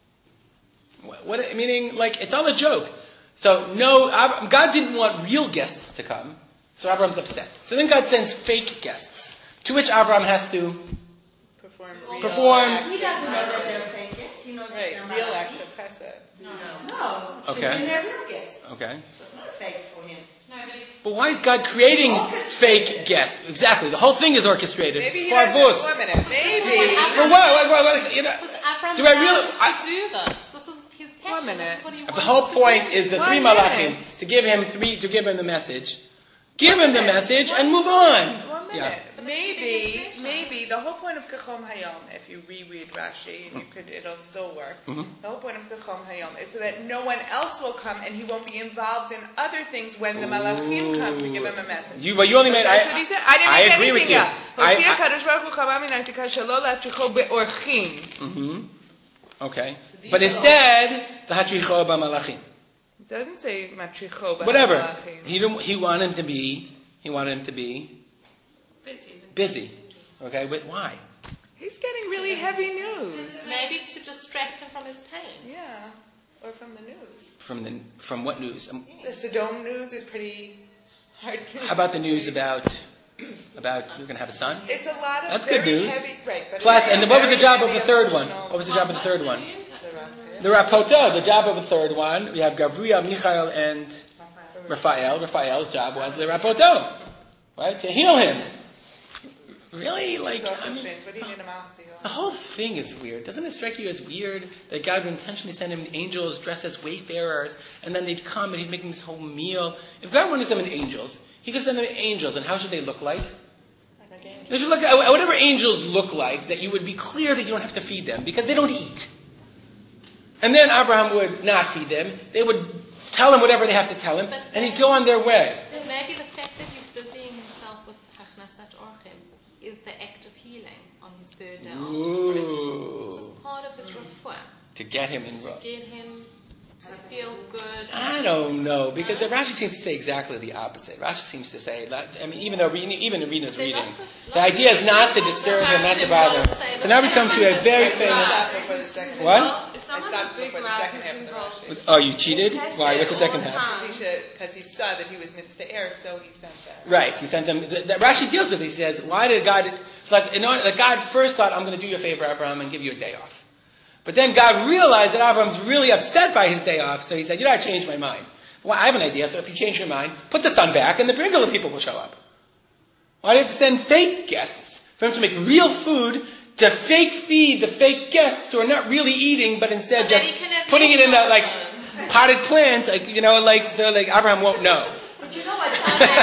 What, what meaning, like, it's all a joke. So, no, Ab- God didn't want real guests to come, so Avram's upset. So then God sends fake guests, to which Avram has to perform real perform. acts. He doesn't know that they're fake guests. He knows Right, that they're real not. acts of chesed. No. No. So Okay. then they're real guests. Okay. So it's not fake for him. No, but he's But why is God creating fake guests? Exactly. The whole thing is orchestrated. Maybe he For doesn't, vos. one minute, maybe. For what? What, what, what? You know, Avram do I really? has I, to do this. This is his passion. One minute. This is what he the wants whole to point do. is the One three minute. malachim to give him three to give him the message. Give him the message and move on. One minute. Yeah. Maybe, maybe the whole point of Kachom Hayom, if you reread Rashi, and you could, it'll still work. Mm-hmm. The whole point of Kachom Hayom is so that no one else will come, and he won't be involved in other things when the Malachim come to give him a message. You, but you only made. That's I, what he said. I didn't I make agree with anything you. up. I- Hosea I- Kadosh Baruch Hu chava minatika shelo latricho be'orchim. Mm-hmm. Okay. But instead, the hatricho b'malachim. It doesn't say matricho be'malachim. Whatever. He didn't. He wanted him to be. He wanted him to be Busy. busy. Okay. But why? He's getting really heavy news. Maybe to distract him from his pain. Yeah. Or from the news. From the from what news? Um, The Sodom news is pretty hard news. how about the news about about you're going to have a son? It's a lot of That's very good news. heavy, right? But Plus, it's and what was the very job of heavy the third one? emotional- What was the job of the third one? The The Rapoto, the job of the third one. We have Gavriel, Michael, and Raphael. Raphael's job was the Rapoto, right? To heal him. Really? Like, It's also I mean, strange, but he did a mouth deal. the whole thing is weird. Doesn't it strike you as weird that God would intentionally send him angels dressed as wayfarers, and then they'd come and he'd make them this whole meal? If God wanted to send them angels, he could send them angels, and how should they look like? They should look whatever angels look like, that you would be clear that you don't have to feed them, because they don't eat. And then Abraham would not feed them. They would tell him whatever they have to tell him, and he'd go on their way. But maybe the fact that he's busying himself with Hachnasat Orchim is the act of healing on his third day afterwards. Ooh. This is part of his refuah. To get him in To row. get him to feel good. I don't know, because Rashi seems to say exactly the opposite. Rashi seems to say, I mean, even though even in Rina's reading, the idea is not to disturb him, not to bother him. So now we come to a very famous. What? If someone's a big rat who's involved. Oh, you cheated? Why? What's the second half? Because he saw that he was mitzvah heir, so he sent that. Right, he sent him. The, the, Rashi deals with it. He says, "Why did God? It's like, in order, like God first thought, I'm going to do you a favor, Abraham, and give you a day off. But then God realized that Abraham's really upset by his day off, so he said, you know, I changed my mind. Well, I have an idea. So if you change your mind, put the sun back, and the regular people will show up. Why did he send fake guests for him to make real food to fake feed the fake guests who are not really eating, but instead So just that he can have putting it in that like leftovers. potted plant, like you know, like so, like Abraham won't know. But you know what?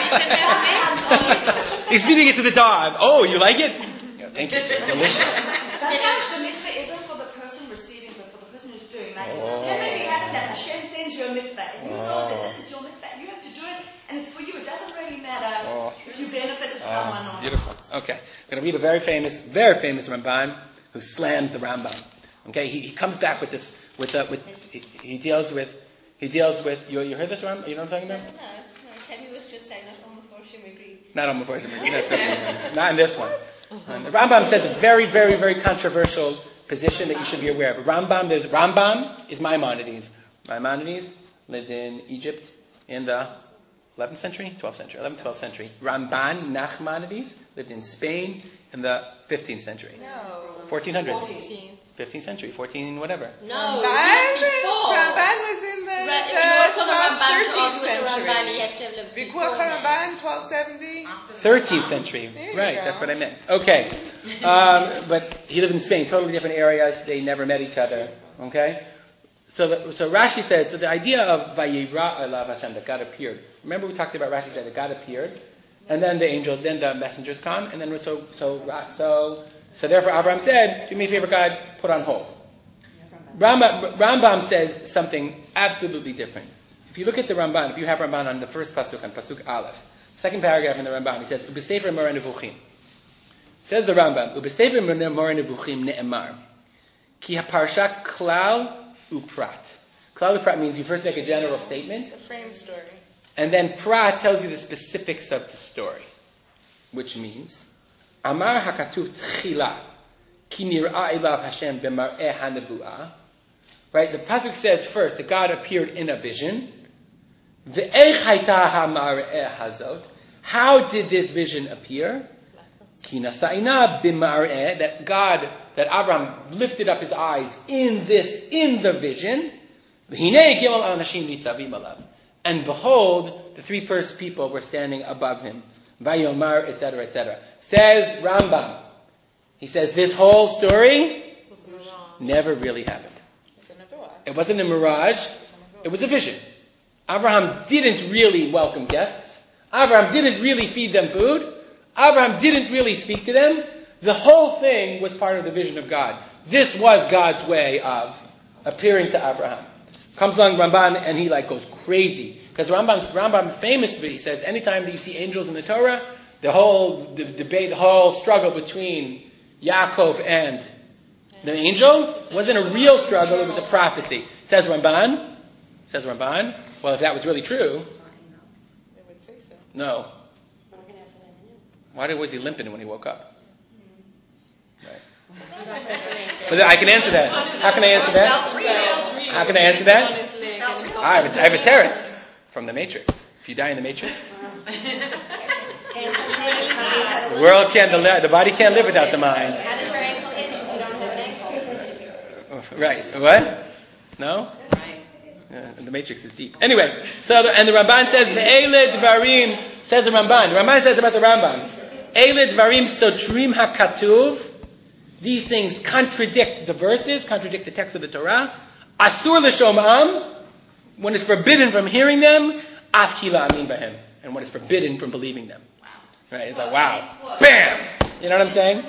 He's feeding it to the dog. Oh, you like it? Yeah, thank you. It's delicious. Sometimes the mitzvah isn't for the person receiving, but for the person who's doing. Like, Oh. it may be happen that Hashem sends you a mitzvah, and you know that this is your mitzvah, and you have to do it, and it's for you. It doesn't really matter Oh. if you benefited someone or not. Beautiful. Okay. I'm going to read a very famous, very famous Ramban who slams the Rambam. Okay, he, he comes back with this, with uh, with he, he deals with, he deals with. You you heard this Rambam? You know what I'm talking No, about? no, no. Tammy was just saying that on the Forshim we agree. Not on Mefarshim. Not in this one. And the Rambam says a very, very, very controversial position that you should be aware of. Rambam, there's Rambam is Maimonides. Maimonides lived in Egypt in the eleventh century, twelfth century, eleventh, twelfth century. Ramban Nachmanides lived in Spain in the fifteenth century. No. fourteen hundreds. fifteenth century, fourteen whatever. No, Ramban, before. Ramban was in the, Ra- the if you want to call the twelfth, Ramban to thirteenth argue with the century. Ramban, you have to have lived before Vikuach that. Ramban, twelve seventy. thirteenth century. There you Right, go. that's what I meant. Okay. Um, but he lived in Spain, totally different areas. They never met each other. Okay? So the, so Rashi says, so the idea of Vayira Elav Hashem, that God appeared. Remember we talked about Rashi said that God appeared, and then the angel, then the messengers come, and then so so so so therefore Abraham said, do me a favor, God, put on hold. Rambam, Rambam says something absolutely different. If you look at the Ramban, if you have Ramban on the first pasuk, on pasuk Aleph, second paragraph in the Ramban, he says, Ubesefer Moreh Nevuchim. Says the Rambam, Ubesefer Moreh Nevuchim ne'emar, ki haparsha klal uprat. Klal uprat means you first make a general statement, It's a frame story. and then prat tells you the specifics of the story, which means, Amar hakatuv tchila, ki nir'a elav Hashem b'mar'eh hanevu'ah. Right, the pasuk says first that God appeared in a vision. Ve'ech hayta ha'mar'eh hazot. How did this vision appear? Ki nasa'ina b'mar'eh, that God, that Abraham lifted up his eyes in this, in the vision. V'hinei gimel anashim nitzavim alav. And behold, the three first people were standing above him. Vayomar, et cetera, et cetera. Says Rambam. He says this whole story never really happened. It wasn't a mirage. It was a vision. Abraham didn't really welcome guests. Abraham didn't really feed them food. Abraham didn't really speak to them. The whole thing was part of the vision of God. This was God's way of appearing to Abraham. Comes along Ramban and he like goes crazy. Because Rambam's, Rambam famously he says, anytime that you see angels in the Torah, the whole the debate, the whole struggle between Yaakov and the angel wasn't a real struggle, it was a prophecy. Says Ramban, says Ramban, well, if that was really true, They would say so. no. Why did, was he limping when he woke up? Right. But I can answer that. How can I answer that? How can I answer that? I have a, I have a teretz from the Matrix. If you die in the Matrix, the world can't, the, the body can't live without the mind. Right. What? No? Yeah, the Matrix is deep. Anyway, so the, and the Ramban says, Ve'ele dvarim, says the Ramban. The Ramban says about the Rambam, Eile dvarim sotrim hakatuv. These things contradict the verses, contradict the text of the Torah. Asur l'shomam, one is forbidden from hearing them. Afkila amin bahem, and one is forbidden from believing them. Right? It's like, wow. Bam! You know what I'm saying?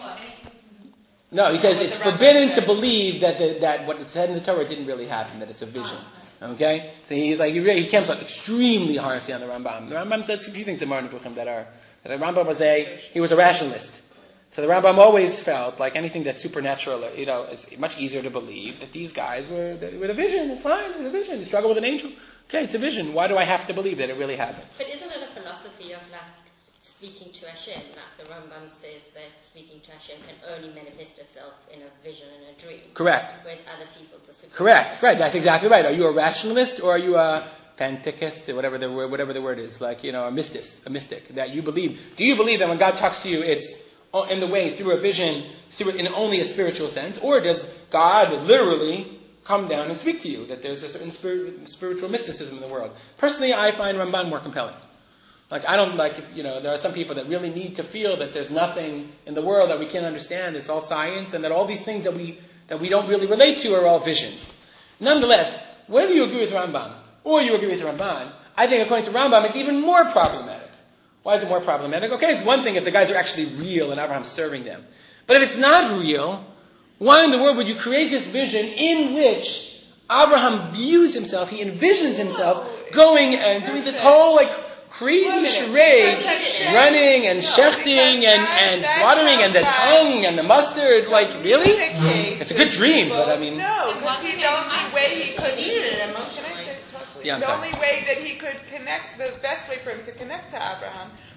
No, he says it's forbidden to believe that the, that what it said in the Torah didn't really happen, that it's a vision. Okay? So he's like, he, really, he comes like extremely harshly on the Rambam. The Rambam says a few things in Moreh Nevuchim that are, that the Rambam was a, he was a rationalist. So the Rambam always felt like anything that's supernatural, you know, it's much easier to believe that these guys were, were a vision. It's fine, it's a vision. You struggle with an angel. Okay, it's a vision. Why do I have to believe that it really happened? But isn't it a philosophy of like speaking to Hashem? Like the Rambam says that speaking to Hashem can only manifest itself in a vision and a dream. Correct. Whereas other people disagree. Correct. Right. That's exactly right. Are you a rationalist or are you a panpsychist, whatever the word, whatever the word is, like, you know, a mystic, a mystic, that you believe? Do you believe that when God talks to you, it's in the way through a vision, through in only a spiritual sense, or does God literally come down and speak to you? That there's a certain spirit, spiritual mysticism in the world. Personally, I find Ramban more compelling. Like, I don't like, if, you know, there are some people that really need to feel that there's nothing in the world that we can't understand. It's all science, and that all these things that we that we don't really relate to are all visions. Nonetheless, whether you agree with Rambam or you agree with Ramban, I think according to Rambam, it's even more problematic. Why is it more problematic? Okay, it's one thing if the guys are actually real and Abraham's serving them. But if it's not real, why in the world would you create this vision in which Abraham views himself, he envisions himself going and doing this whole like crazy charade, running and shechting and, and slaughtering and the tongue and the mustard, like really? It's a good dream, but I mean... No, because the only way he could... Yeah, I'm the sorry. only way that he could connect, the best way for him to connect to Abraham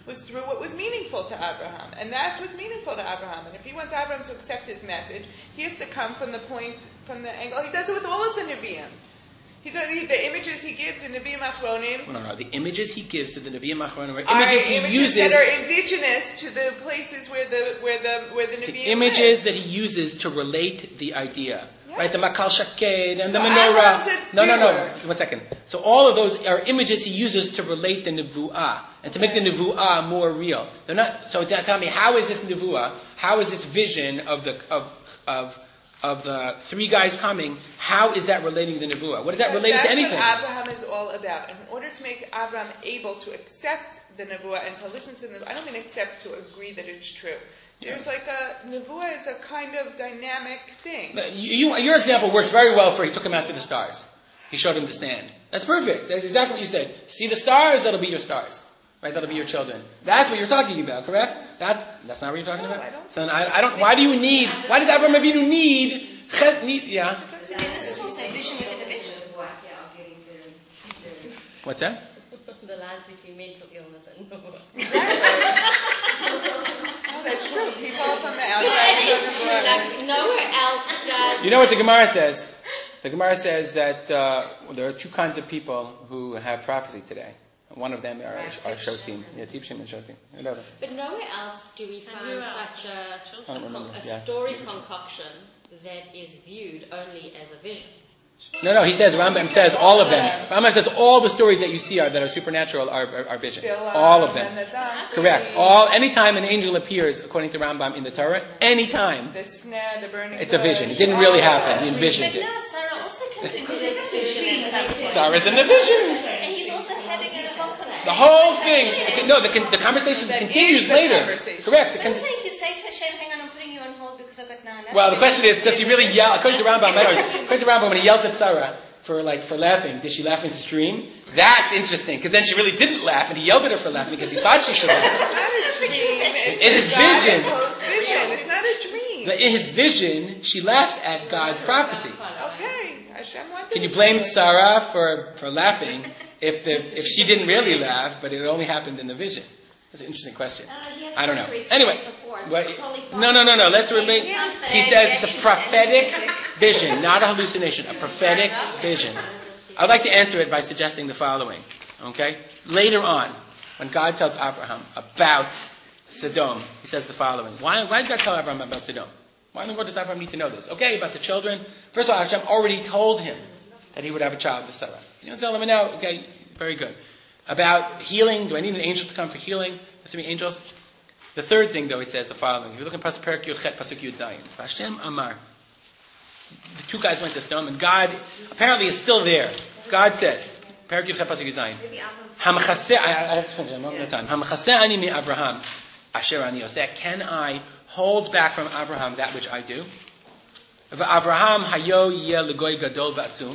was through what was meaningful to Abraham. And that's what's meaningful to Abraham. And if he wants Abraham to accept his message, he has to come from the point, from the angle. He does it with all of the Nevi'im. He does, he, the images he gives in Nevi'im Achronim. No, no, the images he gives to the Nevi'im Achronim are Are images he images uses. that are indigenous to the places where the where the where the The Nevi'im images live. that he uses to relate the idea. Yes. Right, the Makal Shaked and So the menorah. Abraham's a No, no, no. doer. One second. So all of those are images he uses to relate the nevuah and to make the nevuah more real. They're not. So tell me, how is this nevuah? How is this vision of the of of of the three guys coming? How is that relating to the nevuah? What is that Because related to that's anything? what Abraham is all about. And in order to make Abraham able to accept the nevuah and to listen to the nevuah, I don't mean accept to agree that it's true. There's like a, nevuah is a kind of dynamic thing. You, you, your example works very well for he took him out to the stars. He showed him the stand. That's perfect. That's exactly what you said. See the stars, that'll be your stars. Right? That'll be your children. That's what you're talking about, correct? That's, that's not what you're talking No, about? I don't So I, I don't, why do you need, why does Abraham Avinu need, need, yeah? This is also a vision within a vision. What's that? The lines between mental illness and Oh, that's true. People from the It outside. is true. Like nowhere else does. You know what the Gemara says? The Gemara says that uh, there are two kinds of people who have prophecy today. One of them are our show team. Yeah, Tipshim and show team. Whatever. But nowhere else do we find such a, I don't a, remember. a Yeah. story concoction that is viewed only as a vision. No, no, he says, Rambam says all of them. Rambam says all the stories that you see are, that are supernatural are, are, are visions. All of them. Correct. All, anytime an angel appears, according to Rambam in the Torah, anytime, The snare, the burning it's a vision. It didn't really happen. He envisioned But it. now Sarah also comes into this vision in some way. Sarah's in the vision. And he's also having a conflict. The whole thing. No, the, the conversation That continues is the later. conversation. Correct. The But I'm con- saying you say to Hashem, hang on, I'm putting you on hold because I've got nine. well, the question is, does he really yell? According to Rambam, according to Rambam, when he yells at Sarah for like for laughing, did she laugh in his dream? That's interesting, because then she really didn't laugh, and he yelled at her for laughing because he thought she should laugh. It's not a dream. In his It's a God vision. imposed vision. It's not a dream. But in his vision, she laughs at God's prophecy. Okay. Hashem wanted Can you it blame to be. Sarah for, for laughing if the if she didn't really laugh, but it only happened in the vision? That's an interesting question. I don't know. Anyway, what, no, no, no, no. Let's remain. He says it's a prophetic vision, not a hallucination. A prophetic vision. I'd like to answer it by suggesting the following. Okay, later on, when God tells Abraham about Sodom, he says the following. Why, why did God tell Abraham about Sodom? Why in the world does Abraham need to know this? Okay, about the children. First of all, Hashem already told him that he would have a child with Sarah. You don't tell him now. Okay, very good. About healing, do I need an angel to come for healing? The three angels. The third thing, though, it says the following. If you look in Pasuk Perek Yud Chet, Pasuk Yud Zayin. Hashem Amar. The two guys went to Sodom, and God apparently is still there. God says, Perek Yud Chet, Pasuk Yud Zayin. Hamachaseh, I I have to finish, I'm not going to time. Hamachaseh ani mi Abraham, asher ani oseh. Can I hold back from Abraham that which I do? Abraham hayo yeh legoy gadol v'atzum.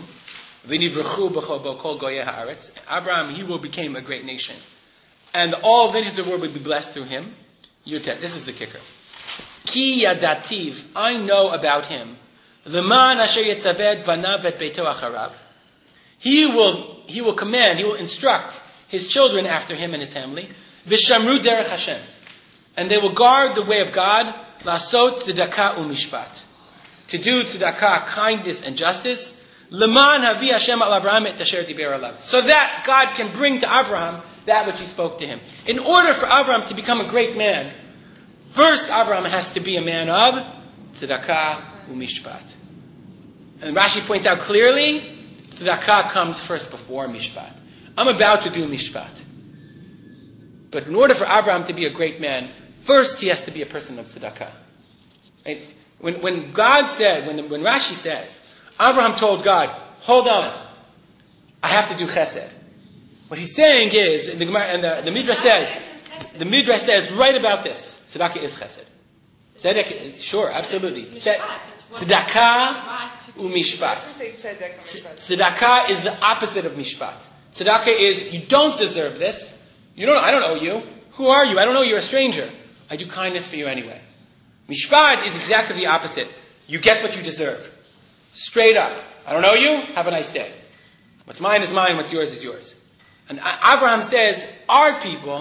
Abraham, he will become a great nation. And all the nations of the world will be blessed through him. Yutet, this is the kicker. Ki yadativ, I know about him. The man asher yetzaved banav et beito acharav. He will, he will command, he will instruct his children after him and his family. Vishamru derech Hashem. And they will guard the way of God. Lasot tzedakah umishpat. To do tzedakah, kindness and justice. Leman havi Hashem al Avraham et asher diber alav. So that God can bring to Avraham that which he spoke to him. In order for Avraham to become a great man, first Avraham has to be a man of tzedakah umishpat. And Rashi points out clearly, tzedakah comes first before mishpat. I'm about to do mishpat. But in order for Avraham to be a great man, first he has to be a person of tzedakah. Right? When, when God said, when, the, when Rashi says, Abraham told God, hold on, I have to do chesed. What he's saying is, and the, and the, the Midrash says, the Midrash says right about this, tzedakah is chesed. Tzedakah, sure, absolutely. Tzedakah umishpat. Tzedakah is the opposite of mishpat. Tzedakah is, you don't deserve this. You don't, I don't owe you. Who are you? I don't know, you're a stranger. I do kindness for you anyway. Mishpat is exactly the opposite. You get what you deserve. Straight up. I don't know you, have a nice day. What's mine is mine, what's yours is yours. And Abraham says, our people,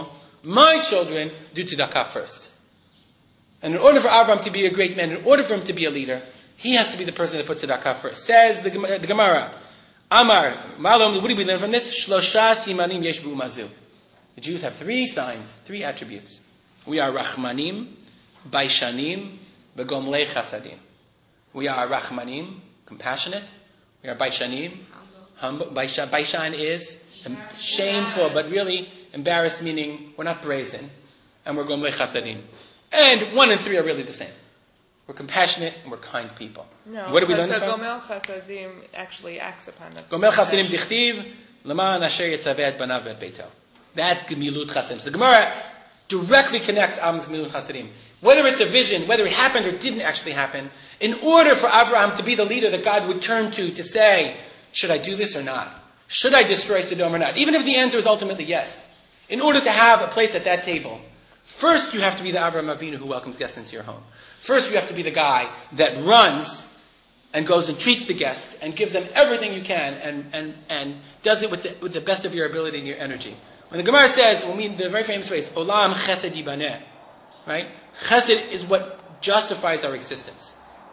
My children do tzedakah first. And in order for Abraham to be a great man, in order for him to be a leader, he has to be the person that puts tzedakah first. Says the, the Gemara, Amar, Malom, what do we learn from this? Shlosha simanim yesh b'umazu. The Jews have three signs, three attributes. We are Rachmanim, Baishanim, Begomlei Chasadim. We are Rachmanim, compassionate. We are Baishanim, humble. Baishan, Baishan is shameful, but really embarrassed, meaning we're not brazen. And we're Gomlei Chasadim. And one and three are really the same. We're compassionate and we're kind people. No, what do we learn so from? Gomel Chasadim actually acts upon it. Gomel Chasadim dichtiv, L'man asher yitzaveh et banav et beito. That's Gemilut Chasadim. So the Gemara directly connects Avram's Gemilut Chasadim. Whether it's a vision, whether it happened or didn't actually happen, in order for Avraham to be the leader that God would turn to to say, should I do this or not? Should I destroy Sodom or not? Even if the answer is ultimately yes. In order to have a place at that table, first you have to be the Avraham Avinu who welcomes guests into your home. First you have to be the guy that runs and goes and treats the guests and gives them everything you can and, and, and does it with the, with the best of your ability and your energy. When the Gemara says, when we, the very famous phrase, Olam chesed yibaneh, right? Chesed is what justifies our existence.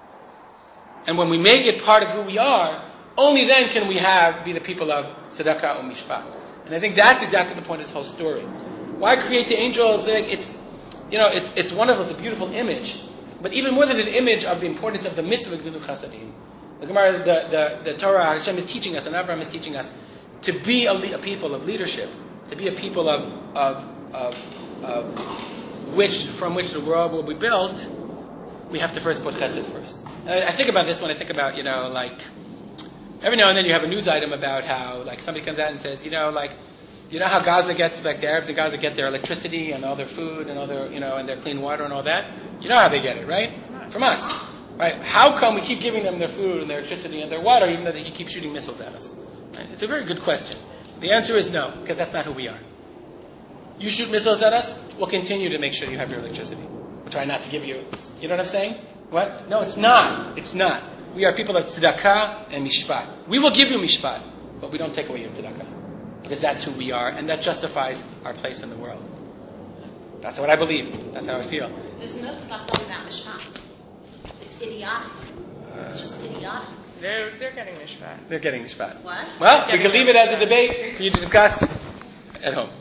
And when we make it part of who we are, only then can we have, be the people of tzedakah or mishpat. And I think that's exactly the point of this whole story. Why create the angels? It's, you know, it's, it's wonderful, it's a beautiful image. But even more than an image of the importance of the mitzvah of Gemilut Chasadim, the Gemara, the, the, the Torah, Hashem is teaching us, and Abraham is teaching us, to be a, a people of leadership, to be a people of, of, of, of which, from which the world will be built, we have to first put chesed first. And I, I think about this when I think about, you know, like, every now and then you have a news item about how, like, somebody comes out and says, you know, like, you know how Gaza gets, like, the Arabs in Gaza get their electricity and all their food and all their, you know, and their clean water and all that? You know how they get it, right? From us. Right? How come we keep giving them their food and their electricity and their water even though he keeps shooting missiles at us? Right? It's a very good question. The answer is no, because that's not who we are. You shoot missiles at us, we'll continue to make sure you have your electricity. We'll try not to give you, you know what I'm saying? What? No, it's not. It's not. We are people of tzedakah and mishpat. We will give you mishpat, but we don't take away your tzedakah. Because that's who we are, and that justifies our place in the world. That's what I believe. That's how I feel. There's no tzedakah without mishpat. It's idiotic. It's just idiotic. They're, they're getting mishpat. They're getting mishpat. What? Well, we can leave it as a debate for you to discuss at home.